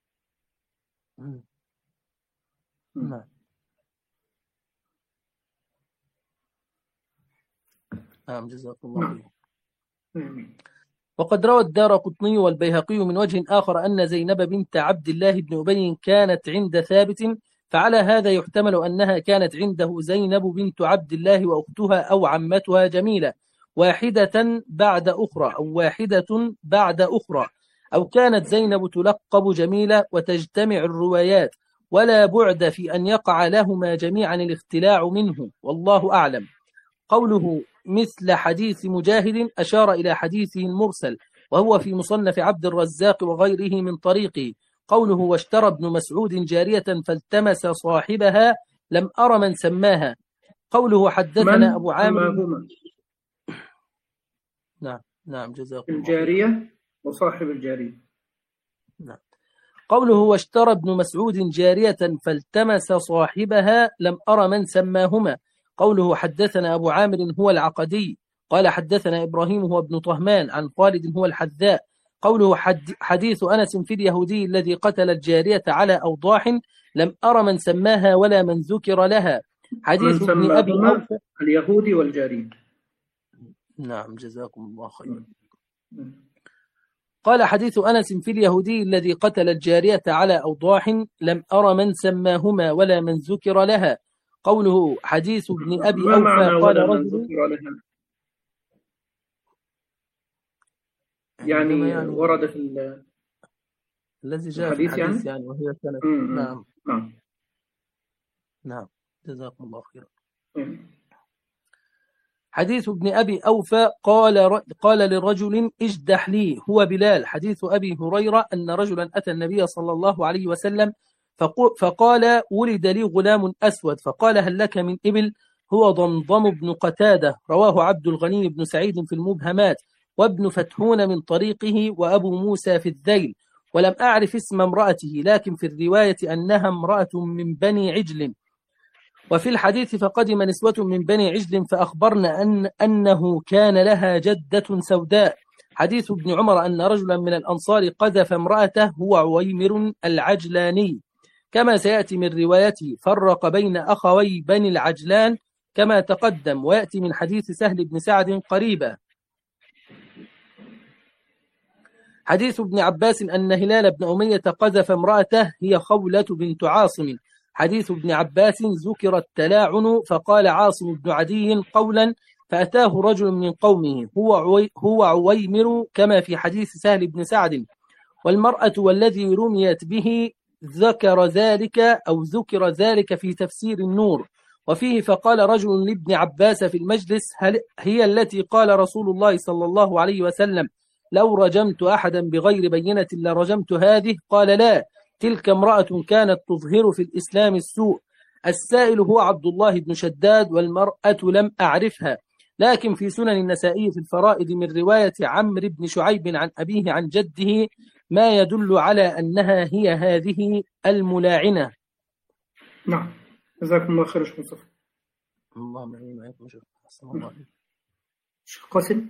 نعم. نعم، جزاكم الله خيرا. وقد روى الدارقطني والبيهقي من وجه آخر أن زينب بنت عبد الله بن أبي كانت عند ثابت، فعلى هذا يحتمل أنها كانت عنده زينب بنت عبد الله وأختها أو عمتها جميلة، واحدة بعد أخرى أو واحدة بعد أخرى، أو كانت زينب تلقب جميلة، وتجتمع الروايات، ولا بعد في أن يقع لهما جميعا الاختلاع منه، والله أعلم. قوله مثل حديث مجاهد أشار إلى حديثه المرسل، وهو في مصنف عبد الرزاق وغيره من طريقه. قوله واشترى ابن مسعود جارية فالتمس صاحبها لم أر من سماها. قوله حدثنا أبو عامر. نعم جزاكم الله. الجارية وصاحب الجارية. نعم. قوله واشترى ابن مسعود جارية فالتمس صاحبها لم أر من سماهما. قوله حدثنا أبو عامر هو العقدي قال حدثنا إبراهيم هو ابن طهمان عن خالد هو الحذاء. قوله حديث أنس في اليهودي الذي قتل الجارية على أوضاح لم أر من سماها ولا من ذكر لها. حديث ابن أبي أوفى اليهودي والجارية. نعم جزاكم الله خيرا. قال حديث أنس في اليهودي الذي قتل الجارية على أوضاح لم أر من سماهما ولا من ذكر لها. قوله حديث ابن أبي أوفى قال رجل يعني ورد في الذي جاء في الحديث يعني وهي كانت نعم جزاكم الله خيرا. حديث ابن أبي أوفى قال لرجل اجدح لي هو بلال. حديث أبي هريرة أن رجلا أتى النبي صلى الله عليه وسلم فقال ولد لي غلام أسود فقال هل لك من إبل؟ هو ضمضم بن قتادة. رواه عبد الغني بن سعيد في المبهمات وابن فتحون من طريقه وأبو موسى في الذيل. ولم أعرف اسم امرأته لكن في الرواية أنها امرأة من بني عجل. وفي الحديث فقدم نسوة من بني عجل فأخبرنا أنه كان لها جدة سوداء. حديث ابن عمر أن رجلا من الأنصار قذف امرأته هو عويمر العجلاني كما سيأتي من روايته. فرق بين أخوي بني العجلان كما تقدم ويأتي من حديث سهل بن سعد قريبا. حديث ابن عباس أن هلال بن أمية قذف امرأته هي خولة بنت عاصم. حديث ابن عباس ذكر التلاعن فقال عاصم بن عدي قولا فأتاه رجل من قومه هو عويمر كما في حديث سهل بن سعد. والمرأة والذي رميت به ذكر ذلك في تفسير النور. وفيه فقال رجل لابن عباس في المجلس هل هي التي قال رسول الله صلى الله عليه وسلم لو رجمت أحدا بغير بينة لرجمت هذه؟ قال لا، تلك امرأة كانت تظهر في الإسلام السوء. السائل هو عبد الله بن شداد والمرأة لم أعرفها. لكن في سنن النسائي في الفرائض من رواية عمرو بن شعيب عن أبيه عن جده ما يدل على أنها هي هذه الملاعنة. نعم، جزاكم الله خير شيخ مصطفى. اللهم امين وإياكم. أحسن الله عليكم. شيخ قاسم.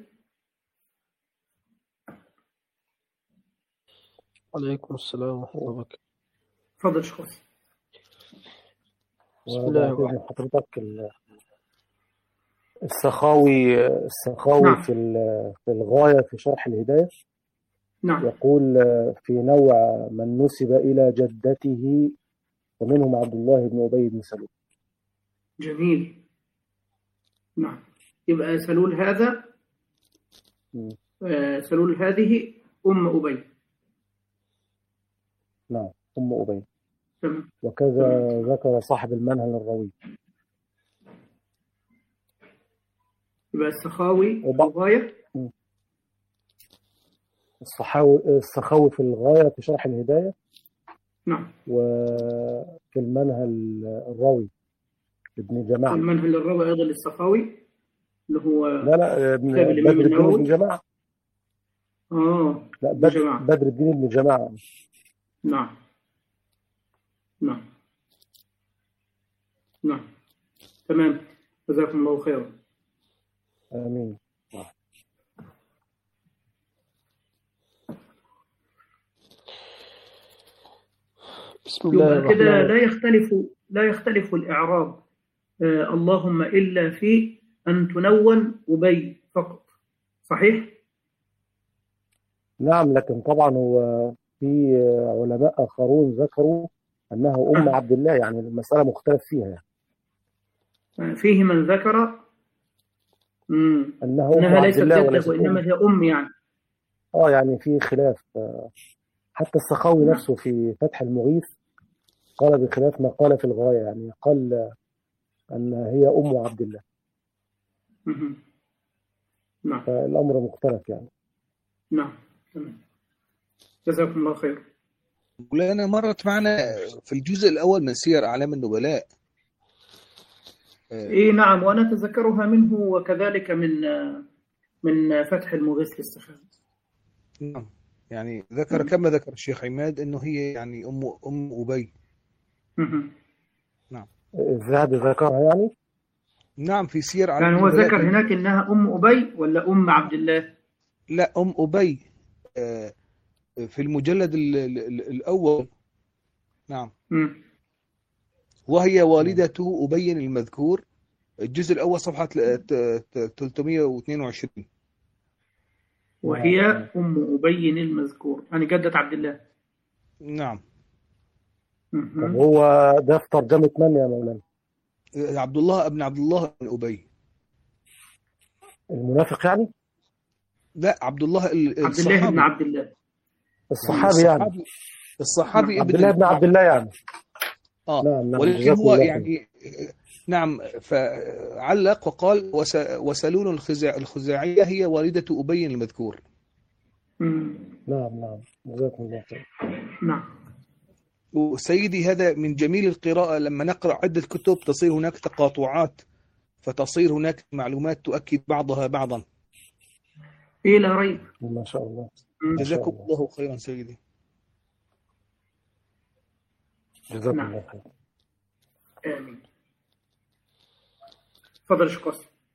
عليكم السلام ورحمة الله وبركاته. تفضل شيخ قاسم. بسم الله الرحمن وبعدين حضرتك السخاوي نعم. في الغاية في شرح الهداية نعم. يقول في نوع من نسب إلى جدته ومنهم عبد الله بن أبي بن سلول. جميل. نعم، يبقى سلول هذا سلول هذه أم أبي. نعم، أم أبي. تمام. وكذا ذكر صاحب المنهل الروي. يبقى السخاوي في الغاية. السخاوي في الغاية في شرح الهداية. نعم. وفي المنهل الروي ابن جماعة. المنهل الروي أيضا للسخاوي اللي هو لا كتاب الإمام بدر الدين النووي. ابن جماعة. لا بدر الدين ابن جماعة. نعم. نعم. نعم. تمام، جزاكم الله خيرا. آمين. بسم الله الرحمن كده الرحيم. لا يختلف الإعراب اللهم إلا في أن تنون أبي فقط، صحيح؟ نعم، لكن طبعا هو في علماء آخرون ذكروا أنها أم عبد الله، يعني المسألة مختلف فيها يعني. فيه من ذكر أنها ليست عبد الله جدة وإنما هي أم يعني. يعني في خلاف. حتى السخاوي نفسه في فتح المغيث قال بخلاف ما قال في الغاية، يعني قال أن هي أم عبد الله. نعم. فالأمر مختلف يعني. نعم، تمام، جزاكم الله خير. مولانا مرت معنا في الجزء الأول من سير أعلام النبلاء. إيه نعم، وأنا أتذكرها منه وكذلك من فتح المغيث للسخاوي. نعم، يعني ذكر كما ذكر الشيخ عماد أنه هي يعني أم أبي. نعم. الذهبي ذكرها يعني. نعم، في سير أعلام يعني هو النبلاء ذكر هناك إنها أم أبي ولا أم عبد الله؟ لا، أم أبي في المجلد الأول. نعم. وهي والدة أبي المذكور، الجزء الأول صفحة 322. وهي أم أبي المذكور يعني جدة عبد الله. نعم. طب هو ده في ترجمة من يا مولانا؟ عبد الله بن بن أبي المنافق يعني؟ لا، عبد الله عبد الله بن عبد الله الصحابي يعني. الصحابي عبد الله بن عبد الله يعني. نعم. ولكن هو يعني نعم، فعلق وقال وسلول الخزاعية هي والدة أبي المذكور. نعم، جزاكم الله خير. نعم. وسيدي هذا من جميل القراءة، لما نقرأ عدة كتب تصير هناك تقاطعات، فتصير هناك معلومات تؤكد بعضها بعضا. إيه لا ريب. ما شاء الله. جزاكم الله خيرا سيدي. جزاكم الله خير. آمين. تفضل شكرا.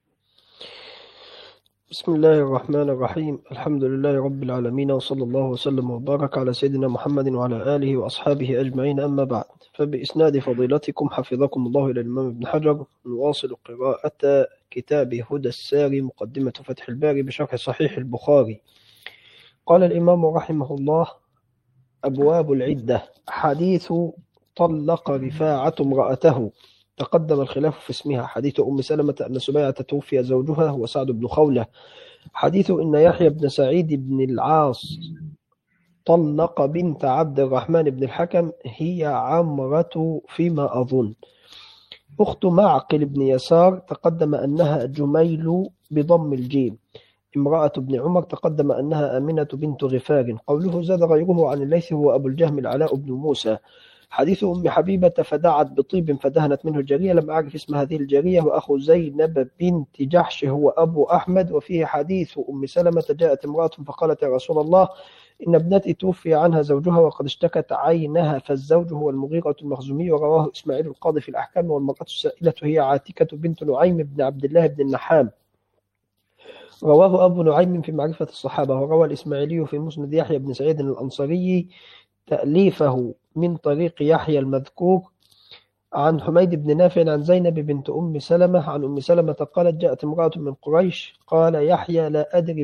بسم الله الرحمن الرحيم. الحمد لله رب العالمين، وصلى الله وسلم وبارك على سيدنا محمد وعلى آله وأصحابه أجمعين. أما بعد، فبإسناد فضيلتكم حفظكم الله إلى الإمام ابن حجر نواصل قراءة كتاب هدى الساري مقدمة فتح الباري بشرح صحيح البخاري. قال الإمام رحمه الله: أبواب العدة. حديث طلق رفاعة امرأته، تقدم الخلاف في اسمها. حديث أم سلمة أن سبيعة توفي زوجها هو سعد بن خولة. حديث إن يحيى بن سعيد بن العاص طلق بنت عبد الرحمن بن الحكم هي عمرة فيما أظن. أخت معقل بن يسار تقدم أنها جميل بضم الجيم. امرأة ابن عمر تقدم أنها آمنة بنت غفار. قوله زاد غيره عن الليث هو أبو الجهم العلاء بن موسى. حديث أم حبيبة فدعت بطيب فدهنت منه الجارية، لم أعرف اسم هذه الجارية، وأخو زينب بنت جحش هو أبو أحمد. وفيه حديث أم سلمة جاءت امرأة فقالت: يا رسول الله إن ابنتي توفي عنها زوجها وقد اشتكت عينها، فالزوج هو المغيرة المخزومي. ورواه إسماعيل القاضي في الأحكام. والمرأة السائلة هي عاتكة بنت نعيم بن عبد الله بن النحام. رواه أبو نعيم في معرفة الصحابة. وروى الإسماعيلي في مسند يحيى بن سعيد الأنصاري تأليفه من طريق يحيى المذكور عن حميد بن نافع عن زينب بنت أم سلمة عن أم سلمة قالت: جاءت امرأة من قريش. قال يحيى: لا أدري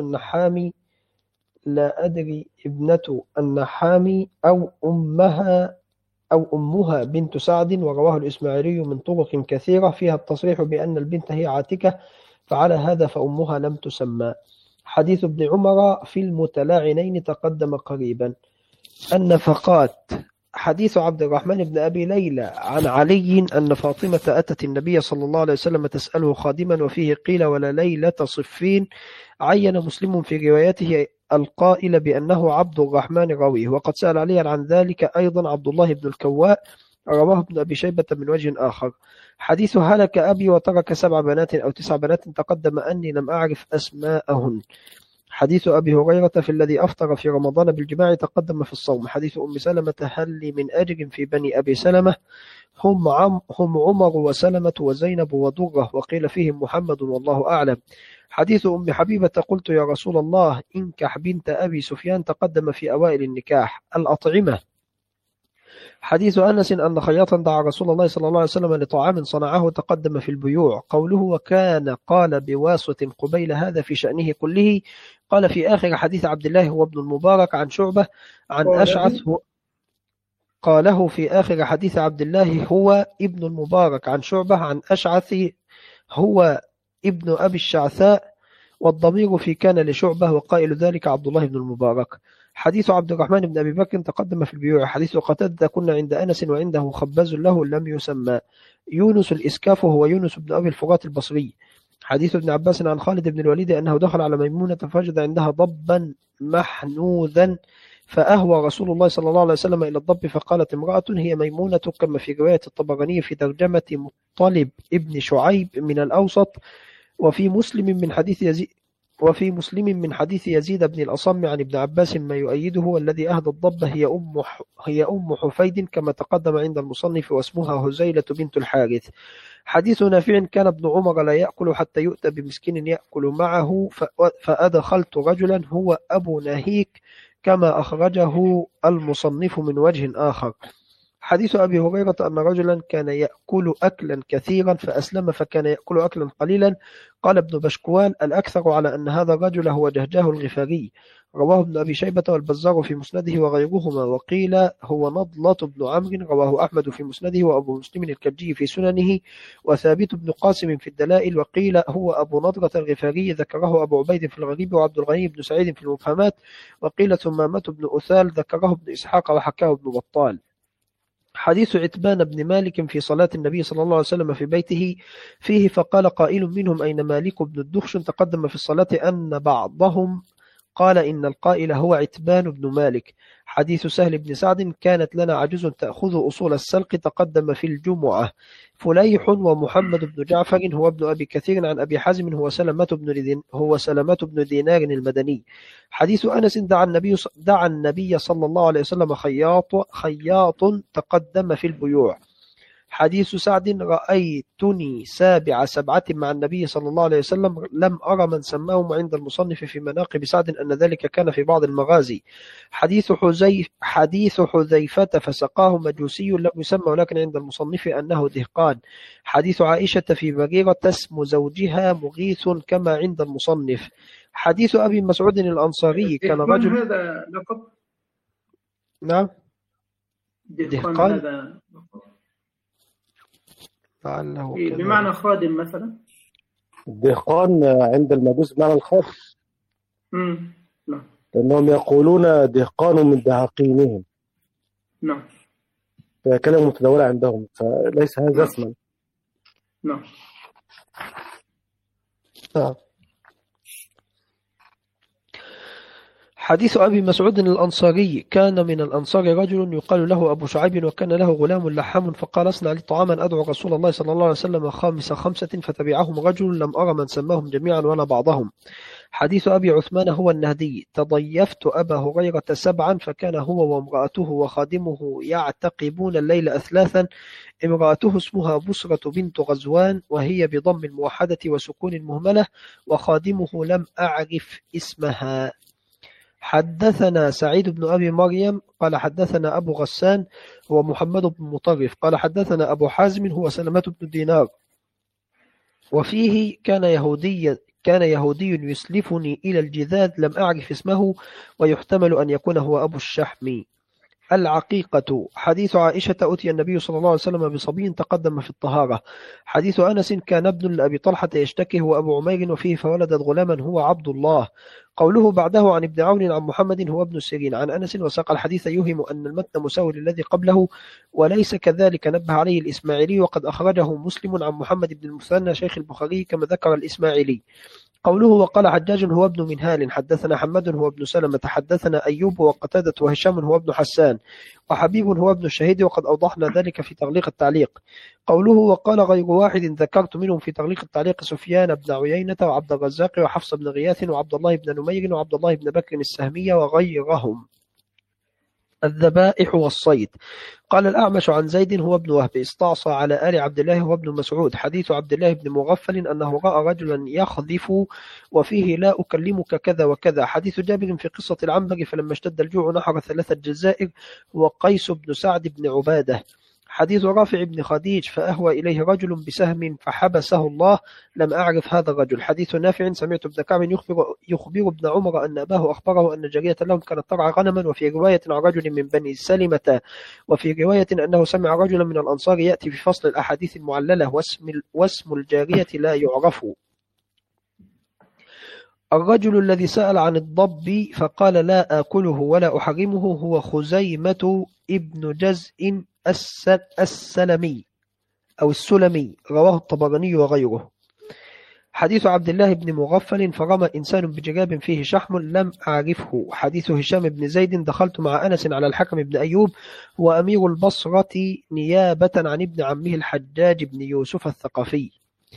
ابنة النحام أو أمها بنت سعد. ورواه الإسماعيلي من طرق كثيرة فيها التصريح بأن البنت هي عاتكة، فعلى هذا فأمها لم تسمى. حديث ابن عمر في المتلاعنين تقدم قريبا. النفقات. حديث عبد الرحمن بن أبي ليلى عن علي أن فاطمة أتت النبي صلى الله عليه وسلم تسأله خادما، وفيه قيل: ولا ليلة صفين. عين مسلم في روايته القائل بأنه عبد الرحمن راويه، وقد سأل عليا عن ذلك أيضا عبد الله بن الكواء. رواه ابن أبي شيبة من وجه آخر. حديث هلك أبي وترك 7 بنات أو 9 بنات تقدم أني لم أعرف أسماءهن. حديث أبي هريرة في الذي أفطر في رمضان بالجماع تقدم في الصوم. حديث أم سلمة: هل لي من أجر في بني أبي سلمة؟ هم عمر وسلمة وزينب ودرة، وقيل فيهم محمد والله أعلم. حديث أم حبيبة: قلت يا رسول الله انكح بنت أبي سفيان، تقدم في أوائل النكاح. الأطعمة. حديث أنس أن خياطا دعا رسول الله صلى الله عليه وسلم لطعام صنعه تقدم في البيوع. قوله وكان قال بواسط قبيل هذا في شأنه كله. قال في آخر حديث عبد الله هو ابن المبارك عن شعبة عن أشعث. قاله في آخر حديث عبد الله هو ابن المبارك عن شعبة عن أشعث هو ابن أبي الشعثاء، والضمير في كان لشعبة، وقائل ذلك عبد الله بن المبارك. حديث عبد الرحمن بن أبي بكر تقدم في البيوع. حديث قتادة: كنا عند أنس وعنده خباز له لم يسمى. يونس الإسكاف هو يونس بن أبي الفرات البصري. حديث ابن عباس عن خالد بن الوليد أنه دخل على ميمونة فوجد عندها ضبا محنوذا، فأهوى رسول الله صلى الله عليه وسلم إلى الضب، فقالت امرأة: هي ميمونة، كما في رواية الطبراني في ترجمة مطلب ابن شعيب من الأوسط. وفي مسلم من حديث يزيد بن الأصم عن ابن عباس ما يؤيده، والذي أهدى الضب هي أم حفيد كما تقدم عند المصنف، واسمها هزيلة بنت الحارث. حديث نافع: كان ابن عمر لا يأكل حتى يؤتى بمسكين يأكل معه، فأدخلت رجلا هو أبو ناهيك، كما أخرجه المصنف من وجه آخر. حديث أبي هريرة أن رجلا كان يأكل أكلا كثيرا فأسلم، فكان يأكل أكلا قليلا. قال ابن بشكوان: الأكثر على أن هذا الرجل هو جهجاه الغفاري. رواه ابن أبي شيبة والبزار في مسنده وغيرهما. وقيل هو نضلة بن عمرو. رواه أحمد في مسنده وأبو مسلم الكبجي في سننه وثابت بن قاسم في الدلائل. وقيل هو أبو نضرة الغفاري، ذكره أبو عبيد في الغريب وعبد الغني بن سعيد في المفهمات. وقيل ثمامة بن أثال، ذكره ابن إسحاق وحكاه ابن بطال. حديث عتبان بن مالك في صلاة النبي صلى الله عليه وسلم في بيته فيه: فقال قائل منهم: أين مالك بن الدخشن؟ تقدم في الصلاة أن بعضهم قال إن القائل هو عتبان بن مالك. حديث سهل بن سعد: كانت لنا عجوز تأخذ أصول السلق، تقدم في الجمعة. فليح ومحمد بن جعفر هو ابن أبي كثير عن أبي حازم هو سلمة بن دينار المدني. حديث أنس: دعا النبي صلى الله عليه وسلم خياط تقدم في البيوع. حديث سعد: رأيتني 7 مع النبي صلى الله عليه وسلم، لم أرى من سماهم عند المصنف في مناقب سعد أن ذلك كان في بعض المغازي. حديث حذيفة: فسقاه مجوسي لم يسمى، ولكن عند المصنف أنه دهقان. حديث عائشة في بريرة: اسم زوجها مغيث كما عند المصنف. حديث أبي مسعود الأنصاري: كان رجل. هذا لقب. نعم، دهقان هذا بمعنى خادم مثلا. الدهقان عند المجوس بمعنى الخادم. نعم. لأنهم يقولون دهقان من دهاقينهم. نعم. كلمة متداولة عندهم، فليس هذا اسما. نعم. حديث أبي مسعود الأنصاري: كان من الأنصار رجل يقال له أبو شعيب، وكان له غلام لحام، فقال: اصنع لي طعاما أدعو رسول الله صلى الله عليه وسلم خامس خمسة، فتبعهم رجل لم أرى من سماهم جميعا ولا بعضهم. حديث أبي عثمان هو النهدي: تضيفت أبا هريرة 7، فكان هو وامرأته وخادمه يعتقبون الليل أثلاثا. امرأته اسمها بسرة بنت غزوان، وهي بضم الموحدة وسكون المهملة، وخادمه لم أعرف اسمها. حدثنا سعيد بن أبي مريم قال حدثنا أبو غسان هو محمد بن مطرف قال حدثنا أبو حازم هو سلمة بن دينار، وفيه كان يهودي يسلفني إلى الجذاذ لم أعرف اسمه، ويحتمل أن يكون هو أبو الشحم. العقيقة: حديث عائشة: أتي النبي صلى الله عليه وسلم بصبي تقدم في الطهارة. حديث أنس: كان ابن لأبي طلحة يشتكي هو أبو عمير، وفيه فولدت غلاما هو عبد الله. قوله بعده عن ابن عون عن محمد هو ابن السيرين عن أنس، وساق الحديث يوهم أن المتن مساو للذي قبله، وليس كذلك، نبه عليه الإسماعيلي، وقد أخرجه مسلم عن محمد بن المثنى شيخ البخاري كما ذكر الإسماعيلي. قوله وقال حجاج هو ابن منهال حدثنا حماد هو ابن سلمة حدثنا أيوب وقتادة وهشام هو ابن حسان وحبيب هو ابن الشهيد، وقد أوضحنا ذلك في تغليق التعليق. قوله وقال غير واحد ذكرت منهم في تغليق التعليق سفيان بن عيينة وعبد الرزاق وحفص بن غياث وعبد الله بن نمير وعبد الله بن بكر السهمية وغيرهم. الذبائح والصيد. قال الأعمش عن زيد هو ابن وهب استعصى على آل عبد الله هو ابن مسعود. حديث عبد الله بن مغفل أنه رأى رجلا يخذف وفيه لا أكلمك كذا وكذا. حديث جابر في قصة العنبر فلما اشتد الجوع نحر 3 جزائر هو قيس بن سعد بن عبادة. حديث رافع بن خديج فأهوى إليه رجل بسهم فحبسه الله لم أعرف هذا الرجل. حديث نافع سمعت ابن كعب يخبر ابن عمر أن أباه أخبره أن جارية لهم كانت ترعى غنما، وفي رواية عن رجل من بني سلمة، وفي رواية أنه سمع رجلا من الأنصار يأتي في فصل الأحاديث المعللة واسم الجارية لا يعرف. الرجل الذي سأل عن الضب فقال لا آكله ولا أحرمه هو خزيمة ابن جزء السلمي أو السلمي، رواه الطبراني وغيره. حديث عبد الله بن مغفل فرمى إنسان بجراب فيه شحم لم أعرفه. حديث هشام بن زيد دخلت مع أنس على الحكم بن أيوب وأمير البصرة نيابة عن ابن عمه الحجاج بن يوسف الثقفي.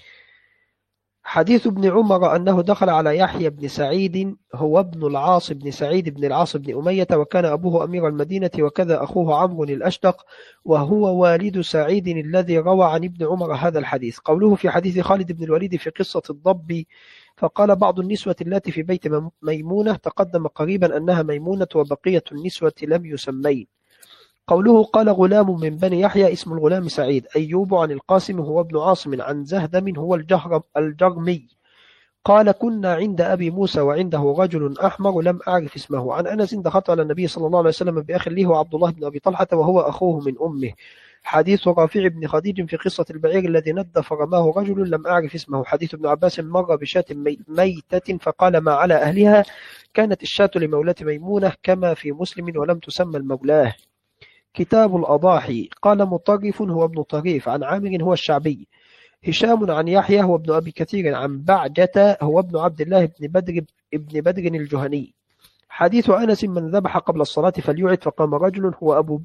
حديث ابن عمر أنه دخل على يحيى بن سعيد هو ابن العاص بن سعيد بن العاص بن أمية، وكان أبوه أمير المدينة، وكذا أخوه عمرو الأشدق وهو والد سعيد الذي روى عن ابن عمر هذا الحديث. قوله في حديث خالد بن الوليد في قصة الضب فقال بعض النسوة التي في بيت ميمونة تقدم قريبا أنها ميمونة وبقية النسوة لم يسمين. قوله قال غلام من بني يحيى اسم الغلام سعيد. أيوب عن القاسم هو ابن عاصم عن زهدم هو الجرمي قال كنا عند أبي موسى وعنده رجل أحمر لم أعرف اسمه. عن أنس دخلت على النبي صلى الله عليه وسلم بأخ لي هو عبد الله بن أبي طلحة وهو أخوه من أمه. حديث رافع بن خديج في قصة البعير الذي ند فرماه رجل لم أعرف اسمه. حديث ابن عباس مر بشاة ميتة فقال ما على أهلها، كانت الشاة لمولاة ميمونة كما في مسلم ولم تسمى المولاه. كتاب الأضاحي. قال مطرف هو ابن طريف عن عامر هو الشعبي. هشام عن يحيى هو ابن أبي كثير عن بعجة هو ابن عبد الله ابن بدر الجهني. حديث أنس من ذبح قبل الصلاة فليعد، فقام رجل هو أبو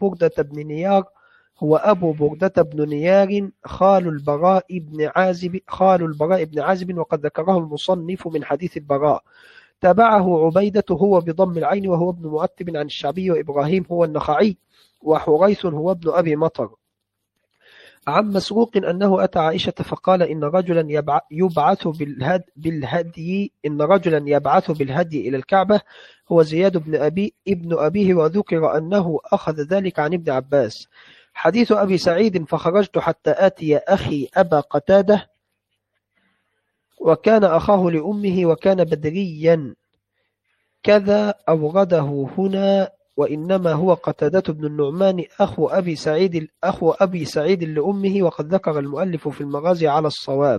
بردة بن نيار خال البراء بن عازب وقد ذكره المصنف من حديث البراء. تابعه عبيدة هو بضم العين وهو ابن مؤتب عن الشعبي، وإبراهيم هو النخعي، وحريث هو ابن أبي مطر. عن مسروق أنه أتى عائشة فقال إن رجلا يبعث بالهدي إلى الكعبة هو زياد ابن أبيه، وذكر أنه أخذ ذلك عن ابن عباس. حديث أبي سعيد فخرجت حتى آتي أخي أبا قتادة وكان أخاه لأمه وكان بدريا كذا أورده هنا، وإنما هو قتادة بن النعمان أخو أبي سعيد لأمه، وقد ذكر المؤلف في المغازي على الصواب.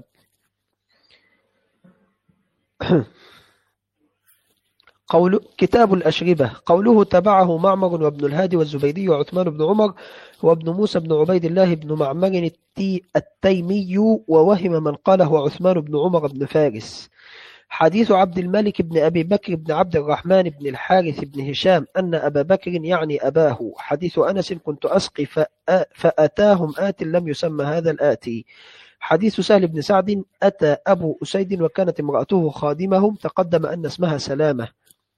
كتاب الأشربة. قوله تبعه معمر وابن الهادي والزبيدي وعثمان بن عمر وابن موسى بن عبيد الله بن معمر التيمي، ووهم من قاله عثمان بن عمر بن فارس. حديث عبد الملك بن أبي بكر بن عبد الرحمن بن الحارث بن هشام أن أبا بكر يعني أباه. حديث أنس كنت أسقي فأتاهم آت لم يسمى هذا الآتي. حديث سهل بن سعد أتى أبو أسيد وكانت امرأته خادمهم، تقدم أن اسمها سلامة.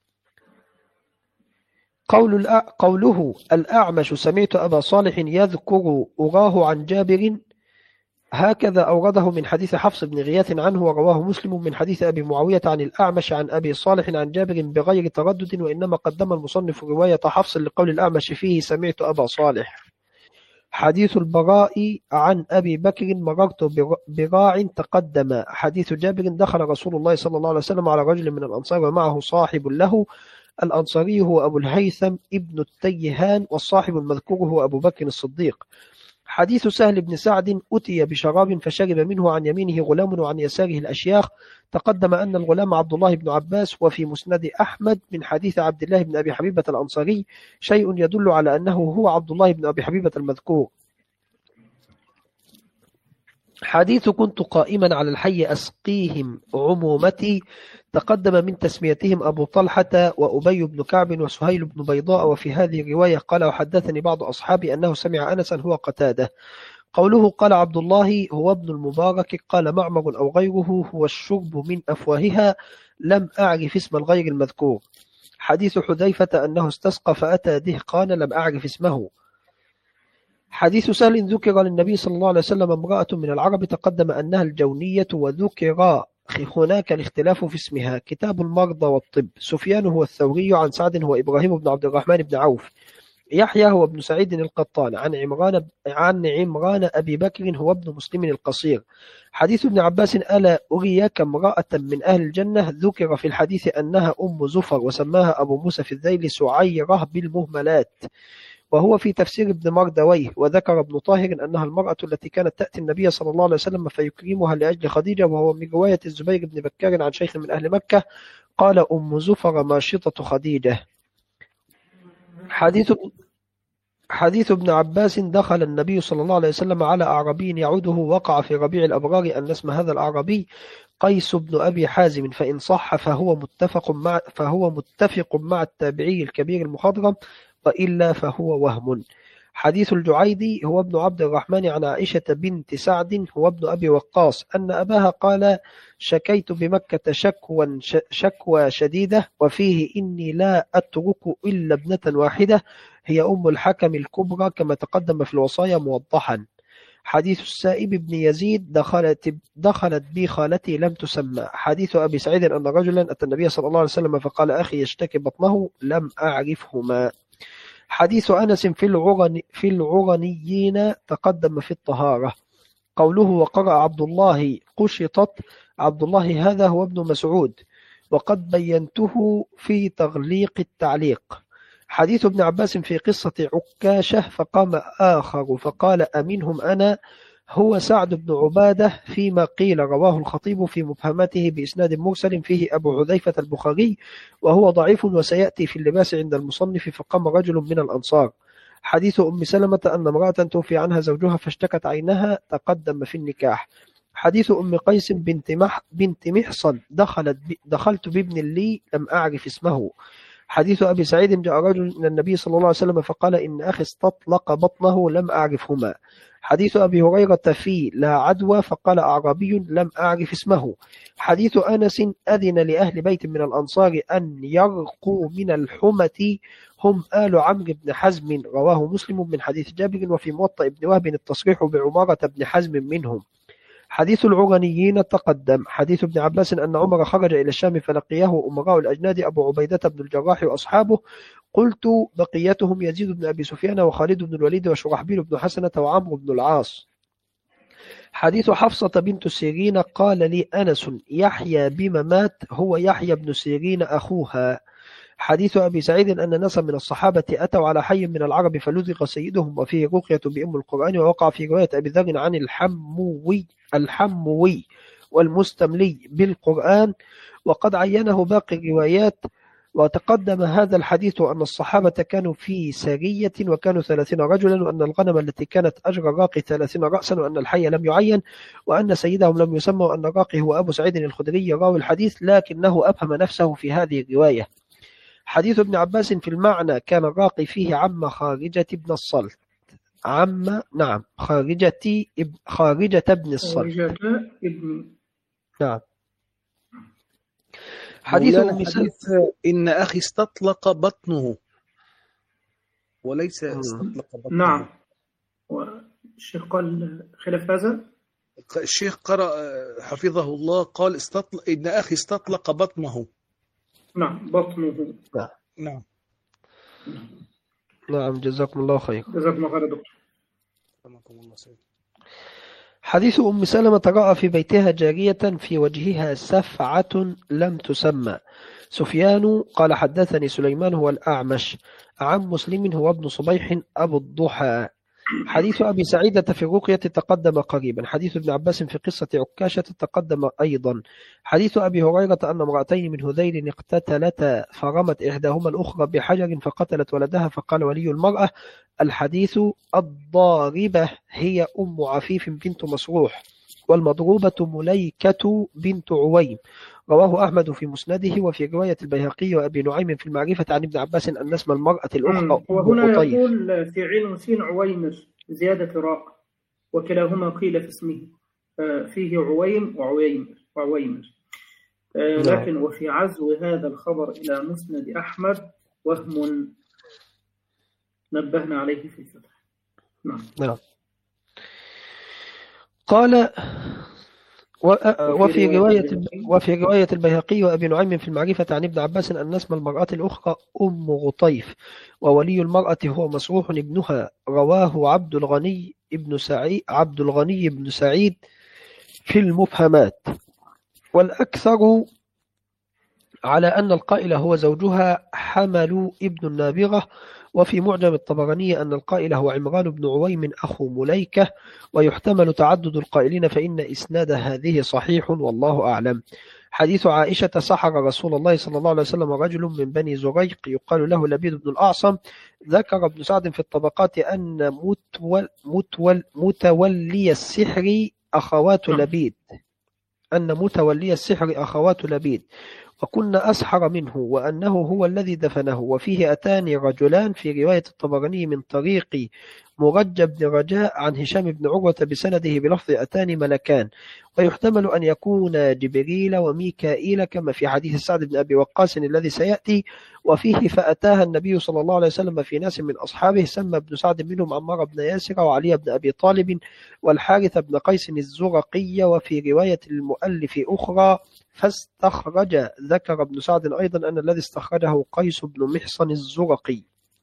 قوله الأعمش سمعت أبا صالح يذكر أراه عن جابر، هكذا أورده من حديث حفص بن غياث عنه، ورواه مسلم من حديث أبي معاوية عن الأعمش عن أبي صالح عن جابر بغير تردد، وإنما قدم المصنف رواية حفص لقول الأعمش فيه سمعت أبا صالح. حديث البراء عن أبي بكر مررت براع، تقدم. حديث جابر دخل رسول الله صلى الله عليه وسلم على رجل من الأنصار ومعه صاحب له، الأنصاري هو أبو الهيثم ابن التيهان، والصاحب المذكور هو أبو بكر الصديق. حديث سهل بن سعد أتي بشراب فشرب منه عن يمينه غلام وعن يساره الأشياخ، تقدم أن الغلام عبد الله بن عباس. وفي مسند أحمد من حديث عبد الله بن أبي حبيبة الأنصاري شيء يدل على أنه هو عبد الله بن أبي حبيبة المذكور. حديث كنت قائما على الحي أسقيهم عمومتي، تقدم من تسميتهم أبو طلحة وأبي بن كعب وسهيل بن بيضاء. وفي هذه الرواية قال وحدثني بعض أصحابي أنه سمع أنسا هو قتادة. قوله قال عبد الله هو ابن المبارك، قال معمر أو غيره هو الشرب من أفواهها، لم أعرف اسم الغير المذكور. حديث حذيفة أنه استسقى فأتى دهقان، لم أعرف اسمه. حديث سهل ذكر للنبي صلى الله عليه وسلم امرأة من العرب، تقدم أنها الجونية، وذكر هناك الاختلاف في اسمها. كتاب المرضى والطب. سفيان هو الثوري عن سعد هو إبراهيم بن عبد الرحمن بن عوف. يحيى هو ابن سعيد القطان عن عمران أبي بكر هو ابن مسلم القصير. حديث ابن عباس ألا أريك امرأة من أهل الجنة، ذكر في الحديث أنها أم زفر، وسماها أبو موسى في الذيل سعيرة بالمهملات، وهو في تفسير ابن مردويه. وذكر ابن طاهر أنها المرأة التي كانت تأتي النبي صلى الله عليه وسلم فيكرمها لأجل خديجة، وهو من رواية الزبير بن بكار عن شيخ من أهل مكة قال أم زفر ماشطة خديجة. حديث ابن عباس دخل النبي صلى الله عليه وسلم على أعرابي يعوده، وقع في ربيع الأبرار أن اسم هذا الأعرابي قيس بن أبي حازم، فإن صح فهو متفق مع التابعي الكبير المخضرم، وإلا فهو وهم. حديث الجعيدي هو ابن عبد الرحمن عن عائشة بنت سعد هو ابن أبي وقاص أن أباها قال شكيت بمكة شكوى شديدة، وفيه إني لا أترك إلا ابنة واحدة هي أم الحكم الكبرى، كما تقدم في الوصايا موضحا. حديث السائب بن يزيد دخلت بي خالتي لم تسمى. حديث أبي سعيد أن رجلا أتى النبي صلى الله عليه وسلم فقال أخي يشتكي بطنه، لم أعرفهما. حديث أنس في العرنيين تقدم في الطهارة. قوله وقرأ عبد الله قشطت، عبد الله هذا هو ابن مسعود، وقد بينته في تغليق التعليق. حديث ابن عباس في قصة عكاشة فقام آخر فقال أمنهم أنا، هو سعد بن عبادة فيما قيل. رواه الخطيب في مبهمته بإسناد مرسل فيه أبو حذيفة البخاري، وهو ضعيف وسيأتي في اللباس عند المصنف. فقام رجل من الأنصار. حديث أم سلمة أن امرأة توفي عنها زوجها فاشتكت عينها، تقدم في النكاح. حديث أم قيس بنت محصن دخلت بابن لي لم أعرف اسمه. حديث أبي سعيد جاء رجل إلى النبي صلى الله عليه وسلم فقال إن أخي استطلق بطنه لم أعرفهما. حديث أبي هريرة في لا عدوى فقال أعرابي لم أعرف اسمه. حديث أنس أذن لأهل بيت من الأنصار أن يرقوا من الحمة هم آل عمرو بن حزم، رواه مسلم من حديث جابر. وفي موطأ ابن وهب التصريح بعمارة بن حزم منهم. حديث العرنيين تقدم. حديث ابن عباس أن عمر خرج إلى الشام فلقيه أمراء الأجناد أبو عبيدة بن الجراح وأصحابه، قلت بقيتهم يزيد بن أبي سفيان وخالد بن الوليد وشرحبيل بن حسنة وعمرو بن العاص. حديث حفصة بنت سيرين قال لي أنس يحيى بما مات هو يحيى بن سيرين أخوها. حديث أبي سعيد أن ناسا من الصحابة أتوا على حي من العرب فلذق سيدهم وفيه رقية بأم القرآن. ووقع في رواية أبي ذر عن الحموي والمستملي بالقرآن، وقد عينه باقي الروايات. وتقدم هذا الحديث أن الصحابة كانوا في سرية وكانوا 30 رجلا، وأن الغنم التي كانت أجر الراقي 30 رأسا، وأن الحي لم يعين، وأن سيدهم لم يسمى، وأن الراقي هو أبو سعيد الخدري راوي الحديث، لكنه أبهم نفسه في هذه الرواية. حديث ابن عباس في المعنى كان الراقي فيه عم خارجة بن الصلت، خارجة بن الصلت. نعم. حديث إن أخي استطلق بطنه وليس استطلق بطنه. نعم. والشيخ قال خلاف هذا. الشيخ قرأ حفظه الله قال إن أخي استطلق بطنه. نعم بطنه. نعم. نعم جزاكم الله خير. جزاكم الله خير يا دكتور. حديث أم سلمة رأى في بيتها جارية في وجهها سفعة لم تسمى. سفيان قال حدثني سليمان هو الأعمش عن مسلم هو ابن صبيح أبو الضحى. حديث أبي سعيدة في الرقية تقدم قريبا. حديث ابن عباس في قصة عكاشة تقدم أيضا. حديث أبي هريرة أن امرأتين من هذيل اقتتلتا فرمت إحداهما الأخرى بحجر فقتلت ولدها، فقال ولي المرأة: الحديث الضاربة هي أم عفيف بنت مسروح، والمضروبة مليكة بنت عويم. رواه أحمد في مسنده. وفي رواية البيهقي وأبي نعيم في المعرفة عن ابن عباس أن اسم المرأة الأخرى وهنا يقول في عين سين عويمر زيادة راء، وكلاهما قيل في اسمه فيه عويم وعويمر. لكن وفي عزو هذا الخبر إلى مسند أحمد وهم نبهنا عليه في الفتح. نعم. قال وفي رواية البيهقي وأبي نعيم في المعرفة عن ابن عباس أن اسم المرأة الأخرى أم غطيف، وولي المرأة هو مسروح ابنها. رواه عبد الغني بن سعيد في المفهمات. والأكثر على أن القائل هو زوجها حمل ابن النابغة. وفي معجم الطبراني أن القائل هو عمران بن عويم أخو مليكة، ويحتمل تعدد القائلين، فإن إسناد هذه صحيح والله أعلم. حديث عائشة: سحر رسول الله صلى الله عليه وسلم رجل من بني زريق يقال له لبيد بن الأعصم. ذكر ابن سعد في الطبقات أن متولي السحر أخوات لبيد، وكنا أسحر منه، وأنه هو الذي دفنه. وفيه أتاني رجلان في رواية الطبراني من طريق مرجب بن رجاء عن هشام بن عروة بسنده بلفظ أتاني ملكان، ويحتمل أن يكون جبريل وميكائيل كما في حديث سعد بن أبي وقاص الذي سيأتي. وفيه فأتاها النبي صلى الله عليه وسلم في ناس من أصحابه، سمى ابن سعد منهم عمار بن ياسر وعلي بن أبي طالب والحارث بن قيس الزرقي. وفي رواية المؤلف أخرى فاستخرج. ذكر ابن سعد أيضا أن الذي استخرجه قيس بن محصن الزرقي.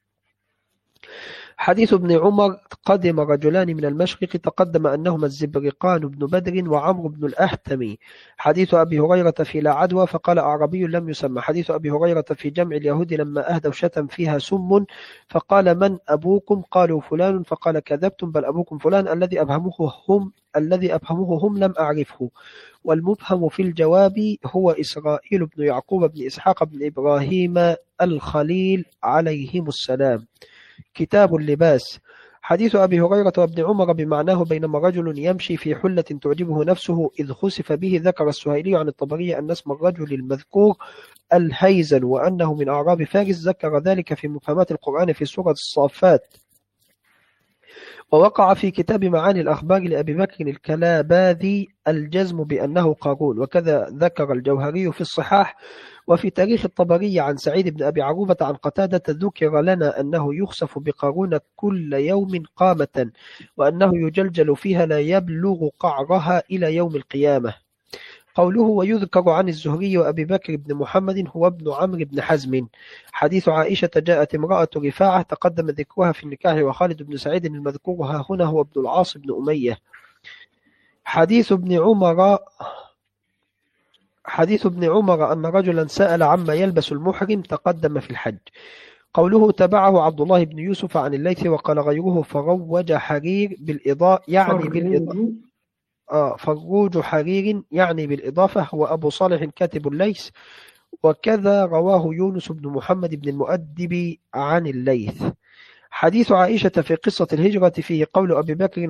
حديث ابن عمر: قدم رجلان من المشرق تقدم أنهما الزبرقان بن بدر وعمرو بن الأهتمي. حديث أبي هريرة في لا عدوى فقال أعربي لم يسمى. حديث أبي هريرة في جمع اليهود لما أهدوا شتم فيها سم فقال: من أبوكم؟ قالوا فلان، فقال: كذبتم، بل أبوكم فلان. الذي أبهمه هم لم أعرفه. والمبهم في الجواب هو إسرائيل بن يعقوب بن إسحاق بن إبراهيم الخليل عليهم السلام. كتاب اللباس. حديث أبي هريرة وابن عمر بمعناه: بينما رجل يمشي في حلة تعجبه نفسه إذ خسف به. ذكر السهيلي عن الطبري أن اسم الرجل المذكور الهيزن وأنه من أعراب فارس. ذكر ذلك في مفهمات القرآن في سورة الصافات. ووقع في كتاب معاني الأخبار لأبي بكر الكلاباذي الجزم بأنه قارون، وكذا ذكر الجوهري في الصحاح. وفي تاريخ الطبري عن سعيد بن أبي عروبة عن قتادة ذكر لنا أنه يخسف بقارون كل يوم قامة، وأنه يجلجل فيها لا يبلغ قعرها إلى يوم القيامة. قوله: ويذكر عن الزهري وأبي بكر بن محمد هو ابن عمرو بن حزم. حديث عائشة: جاءت امرأة رفاعة تقدم ذكرها في النكاح، وخالد بن سعيد المذكور ها هنا هو ابن العاص بن أمية. حديث ابن عمر أن رجلا سأل عما يلبس المحرم تقدم في الحج. قوله: تبعه عبد الله بن يوسف عن الليث. وقال غيره: فروج حرير بالإضاء يعني بالإضاءة. فروج حرير يعني بالإضافة. هو أبو صالح كاتب الليث. وكذا رواه يونس بن محمد بن المؤدب عن الليث. حديث عائشة في قصة الهجرة فيه قول أبي بكر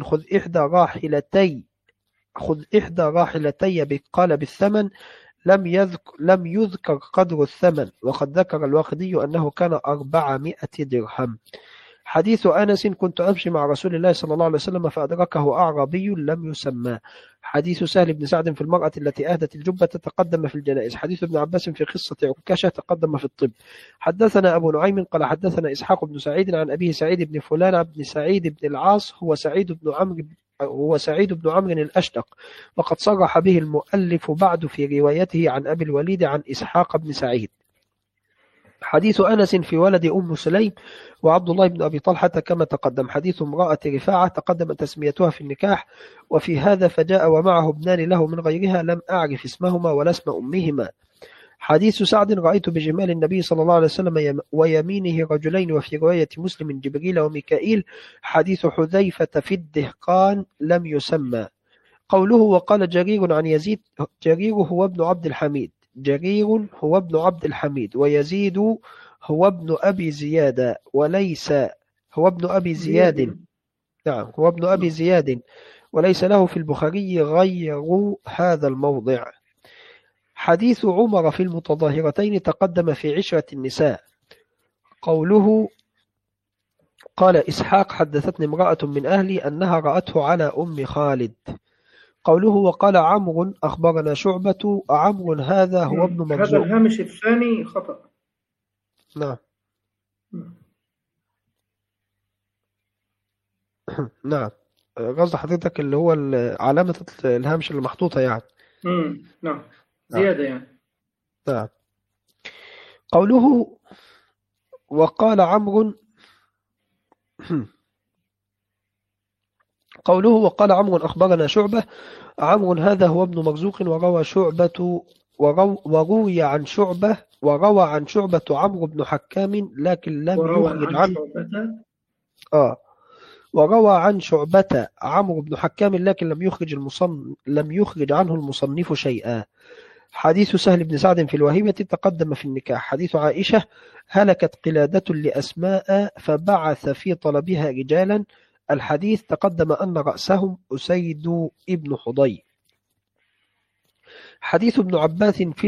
خذ إحدى راحلتي قال بالثمن، لم يذكر قدر الثمن، وقد ذكر الواقدي أنه كان 400 درهم. حديث أنس كنت أمشي مع رسول الله صلى الله عليه وسلم فأدركه أعرابي لم يسمى. حديث سهل بن سعد في المرأة التي أهدت الجبة تقدم في الجنائز. حديث ابن عباس في قصة عكاشة تقدم في الطب. حدثنا أبو نعيم قال حدثنا إسحاق بن سعيد عن أبيه سعيد بن فلان بن سعيد بن العاص هو سعيد بن عمرو الأشدق، وقد صرح به المؤلف بعد في روايته عن أبي الوليد عن إسحاق بن سعيد. حديث أنس في ولد أم سليم وعبد الله بن أبي طلحة كما تقدم. حديث امرأة رفاعة تقدم تسميتها في النكاح، وفي هذا فجاء ومعه ابنان له من غيرها لم أعرف اسمهما ولا اسم أمهما. حديث سعد رأيت بجمال النبي صلى الله عليه وسلم ويمينه رجلين، وفي رواية مسلم جبريل وميكائيل. حديث حذيفة في الدهقان لم يسمى. قوله وقال جرير عن يزيد، جرير هو ابن عبد الحميد ويزيد هو ابن أبي زياد وليس هو ابن أبي زياد. نعم هو ابن أبي زياد وليس له في البخاري غير هذا الموضع. حديث عمر في المتظاهرتين تقدم في عشرة النساء. قوله قال إسحاق حدثتني امرأة من أهلي أنها رأته على أم خالد. قوله وقال عمرو أخبرنا شعبة. عمرو هذا هو ابن مرزوق. هذا الهامش الثاني خطأ. نعم نعم قصد حضرتك اللي هو علامة الهامش اللي محطوطة يعني. نعم زيادة يعني. نعم. قوله وقال عمرو أخبرنا شعبة. عمرو هذا هو ابن مرزوق وروى عن شعبة عمرو بن حكام لكن لم يخرج عنه. وروى عن شعبة عمرو بن حكام لكن لم يخرج عنه المصنف شيئا. حديث سهل بن سعد في الوهيبة تقدم في النكاح. حديث عائشة هلكت قلادة لأسماء فبعث في طلبها رجالا. الحديث تقدم أن رأسهم أسيد ابن حضير. حديث ابن عباس في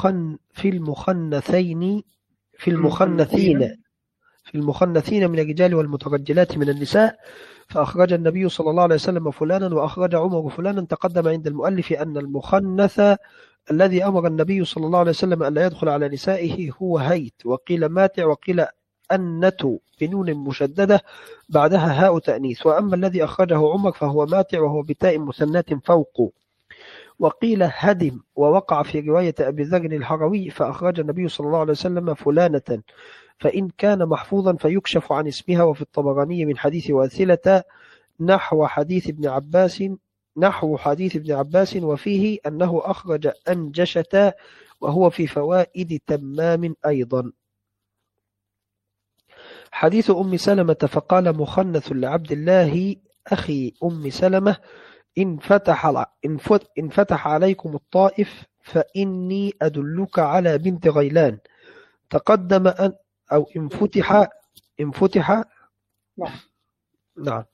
المخنثين من الرجال والمترجلات من النساء. فأخرج النبي صلى الله عليه وسلم فلانا وأخرج عمر فلانا. تقدم عند المؤلف أن المخنث الذي أمر النبي صلى الله عليه وسلم أن لا يدخل على نسائه هو هيت، وقيل ماتع، وقيل أنة بنون مشددة بعدها هاء تأنيث. وأما الذي أخرجه عمر فهو ماتع وهو بتاء مثنات فوق. وقيل هدم، ووقع في رواية أبي ذر الهروي فأخرج النبي صلى الله عليه وسلم فلانة، فإن كان محفوظا فيكشف عن اسمها. وفي الطبراني من حديث واثلة نحو حديث ابن عباس وفيه أنه أخرج أنجشة، وهو في فوائد تمام أيضا. حديث أم سلمة فقال مخنث لعبد الله أخي أم سلمة إن فتح عليكم الطائف فإني أدلك على بنت غيلان. تقدم أن أو إن فتح نعم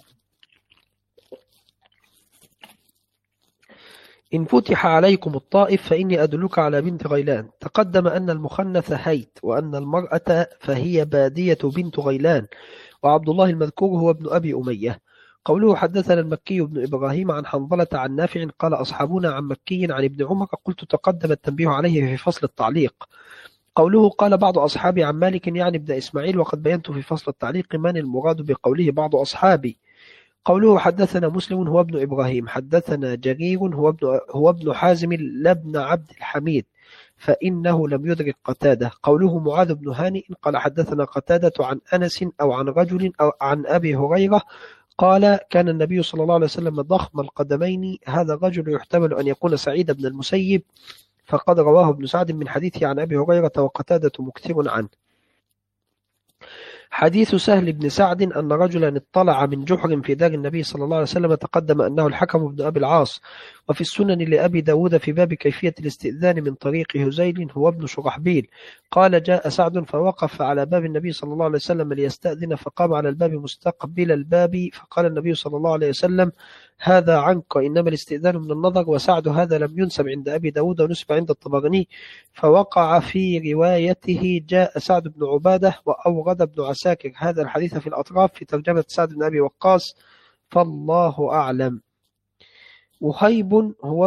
إن فتح عليكم الطائف فإني أدلك على بنت غيلان. تقدم أن المخنث هيت، وأن المرأة فهي بادية بنت غيلان. وعبد الله المذكور هو ابن أبي أمية. قوله حدثنا المكي بن إبراهيم عن حنظلة عن نافع قال أصحابنا عن مكي عن ابن عمر. قلت تقدم التنبيه عليه في فصل التعليق. قوله قال بعض أصحابي عن مالك يعني ابن إسماعيل، وقد بينت في فصل التعليق من المراد بقوله بعض أصحابي. قوله حدثنا مسلم هو ابن إبراهيم. حدثنا جرير هو ابن حازم لابن عبد الحميد فإنه لم يدرك قتادة. قوله معاذ بن هانئ قال حدثنا قتادة عن أنس أو عن رجل أو عن أبي هريرة قال كان النبي صلى الله عليه وسلم ضخم القدمين. هذا الرجل يحتمل أن يكون سعيد بن المسيب، فقد رواه ابن سعد من حديثه عن أبي هريرة وقتادة مكثر عنه. حديث سهل بن سعد أن رجلا اطلع من جحر في دار النبي صلى الله عليه وسلم تقدم أنه الحكم بن أبي العاص. وفي السنن لأبي داود في باب كيفية الاستئذان من طريق هزيل هو ابن شرحبيل قال جاء سعد فوقف على باب النبي صلى الله عليه وسلم ليستأذن فقام على الباب مستقبل الباب فقال النبي صلى الله عليه وسلم هذا عنك وإنما الاستئذان من النظر. وسعد هذا لم ينسب عند أبي داود ونسب عند الطبراني فوقع في روايته جاء سعد بن عبادة وأورد ابن عساكر هذا الحديث في الأطراف في ترجمة سعد بن أبي وقاص فالله أعلم. وهيب هو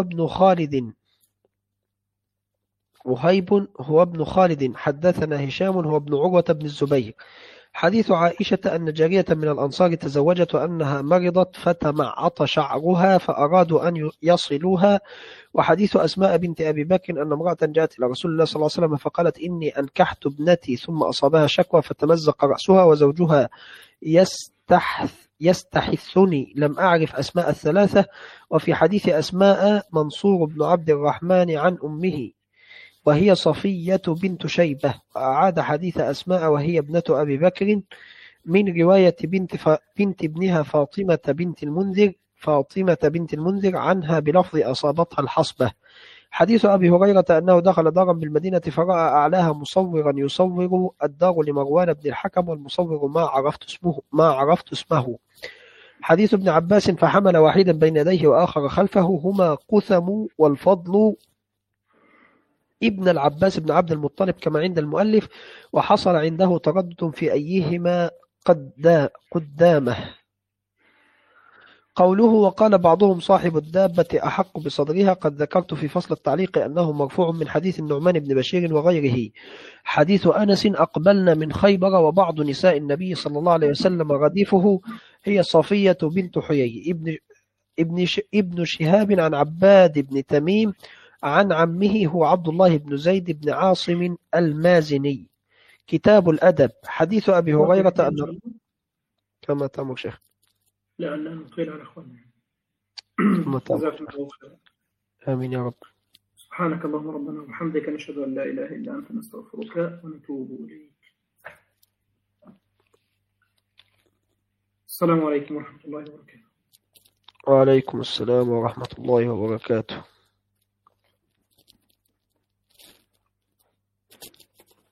ابن خالد حدثنا هشام هو ابن عروة بن الزبير حديث عائشة أن جارية من الأنصار تزوجت وأنها مرضت فتمعط شعرها فأرادوا أن يصلوها. وحديث أسماء بنت أبي بكر أن امرأة جاءت إلى رسول الله صلى الله عليه وسلم فقالت إني أنكحت ابنتي ثم أصابها شكوى فتمزق رأسها وزوجها يستحثني لم أعرف أسماء الثلاثة. وفي حديث أسماء منصور بن عبد الرحمن عن أمه وهي صفية بنت شيبة وأعاد حديث أسماء وهي ابنة أبي بكر من رواية بنت ابنها فاطمة بنت المنذر عنها بلفظ أصابتها الحصبة. حديث أبي هريرة أنه دخل دارا بالمدينة فرأى أعلاها مصورا يصور الدار لمروان بن الحكم والمصور ما عرفت اسمه. حديث ابن عباس فحمل واحدا بين يديه وآخر خلفه هما قثم والفضل ابن العباس بن عبد المطلب كما عند المؤلف وحصل عنده تردد في أيهما قدامه. قوله وقال بعضهم صاحب الدابة أحق بصدرها قد ذكرت في فصل التعليق أنه مرفوع من حديث النعمان بن بشير وغيره. حديث أنس أقبلنا من خيبر وبعض نساء النبي صلى الله عليه وسلم رديفه هي صفية بنت حيي ابن شهاب عن عباد بن تميم عن عمه هو عبد الله بن زيد بن عاصم المازني. كتاب الأدب. حديث أبي هريرة أن كما تأمر شيخ لأنه نطيل على أخواننا. آمين يا رب. سبحانك اللهم ربنا وبحمدك نشهد أن لا إله إلا أنت نستغفرك ونتوب إليك. السلام عليكم ورحمة الله وبركاته. وعليكم السلام ورحمة الله وبركاته.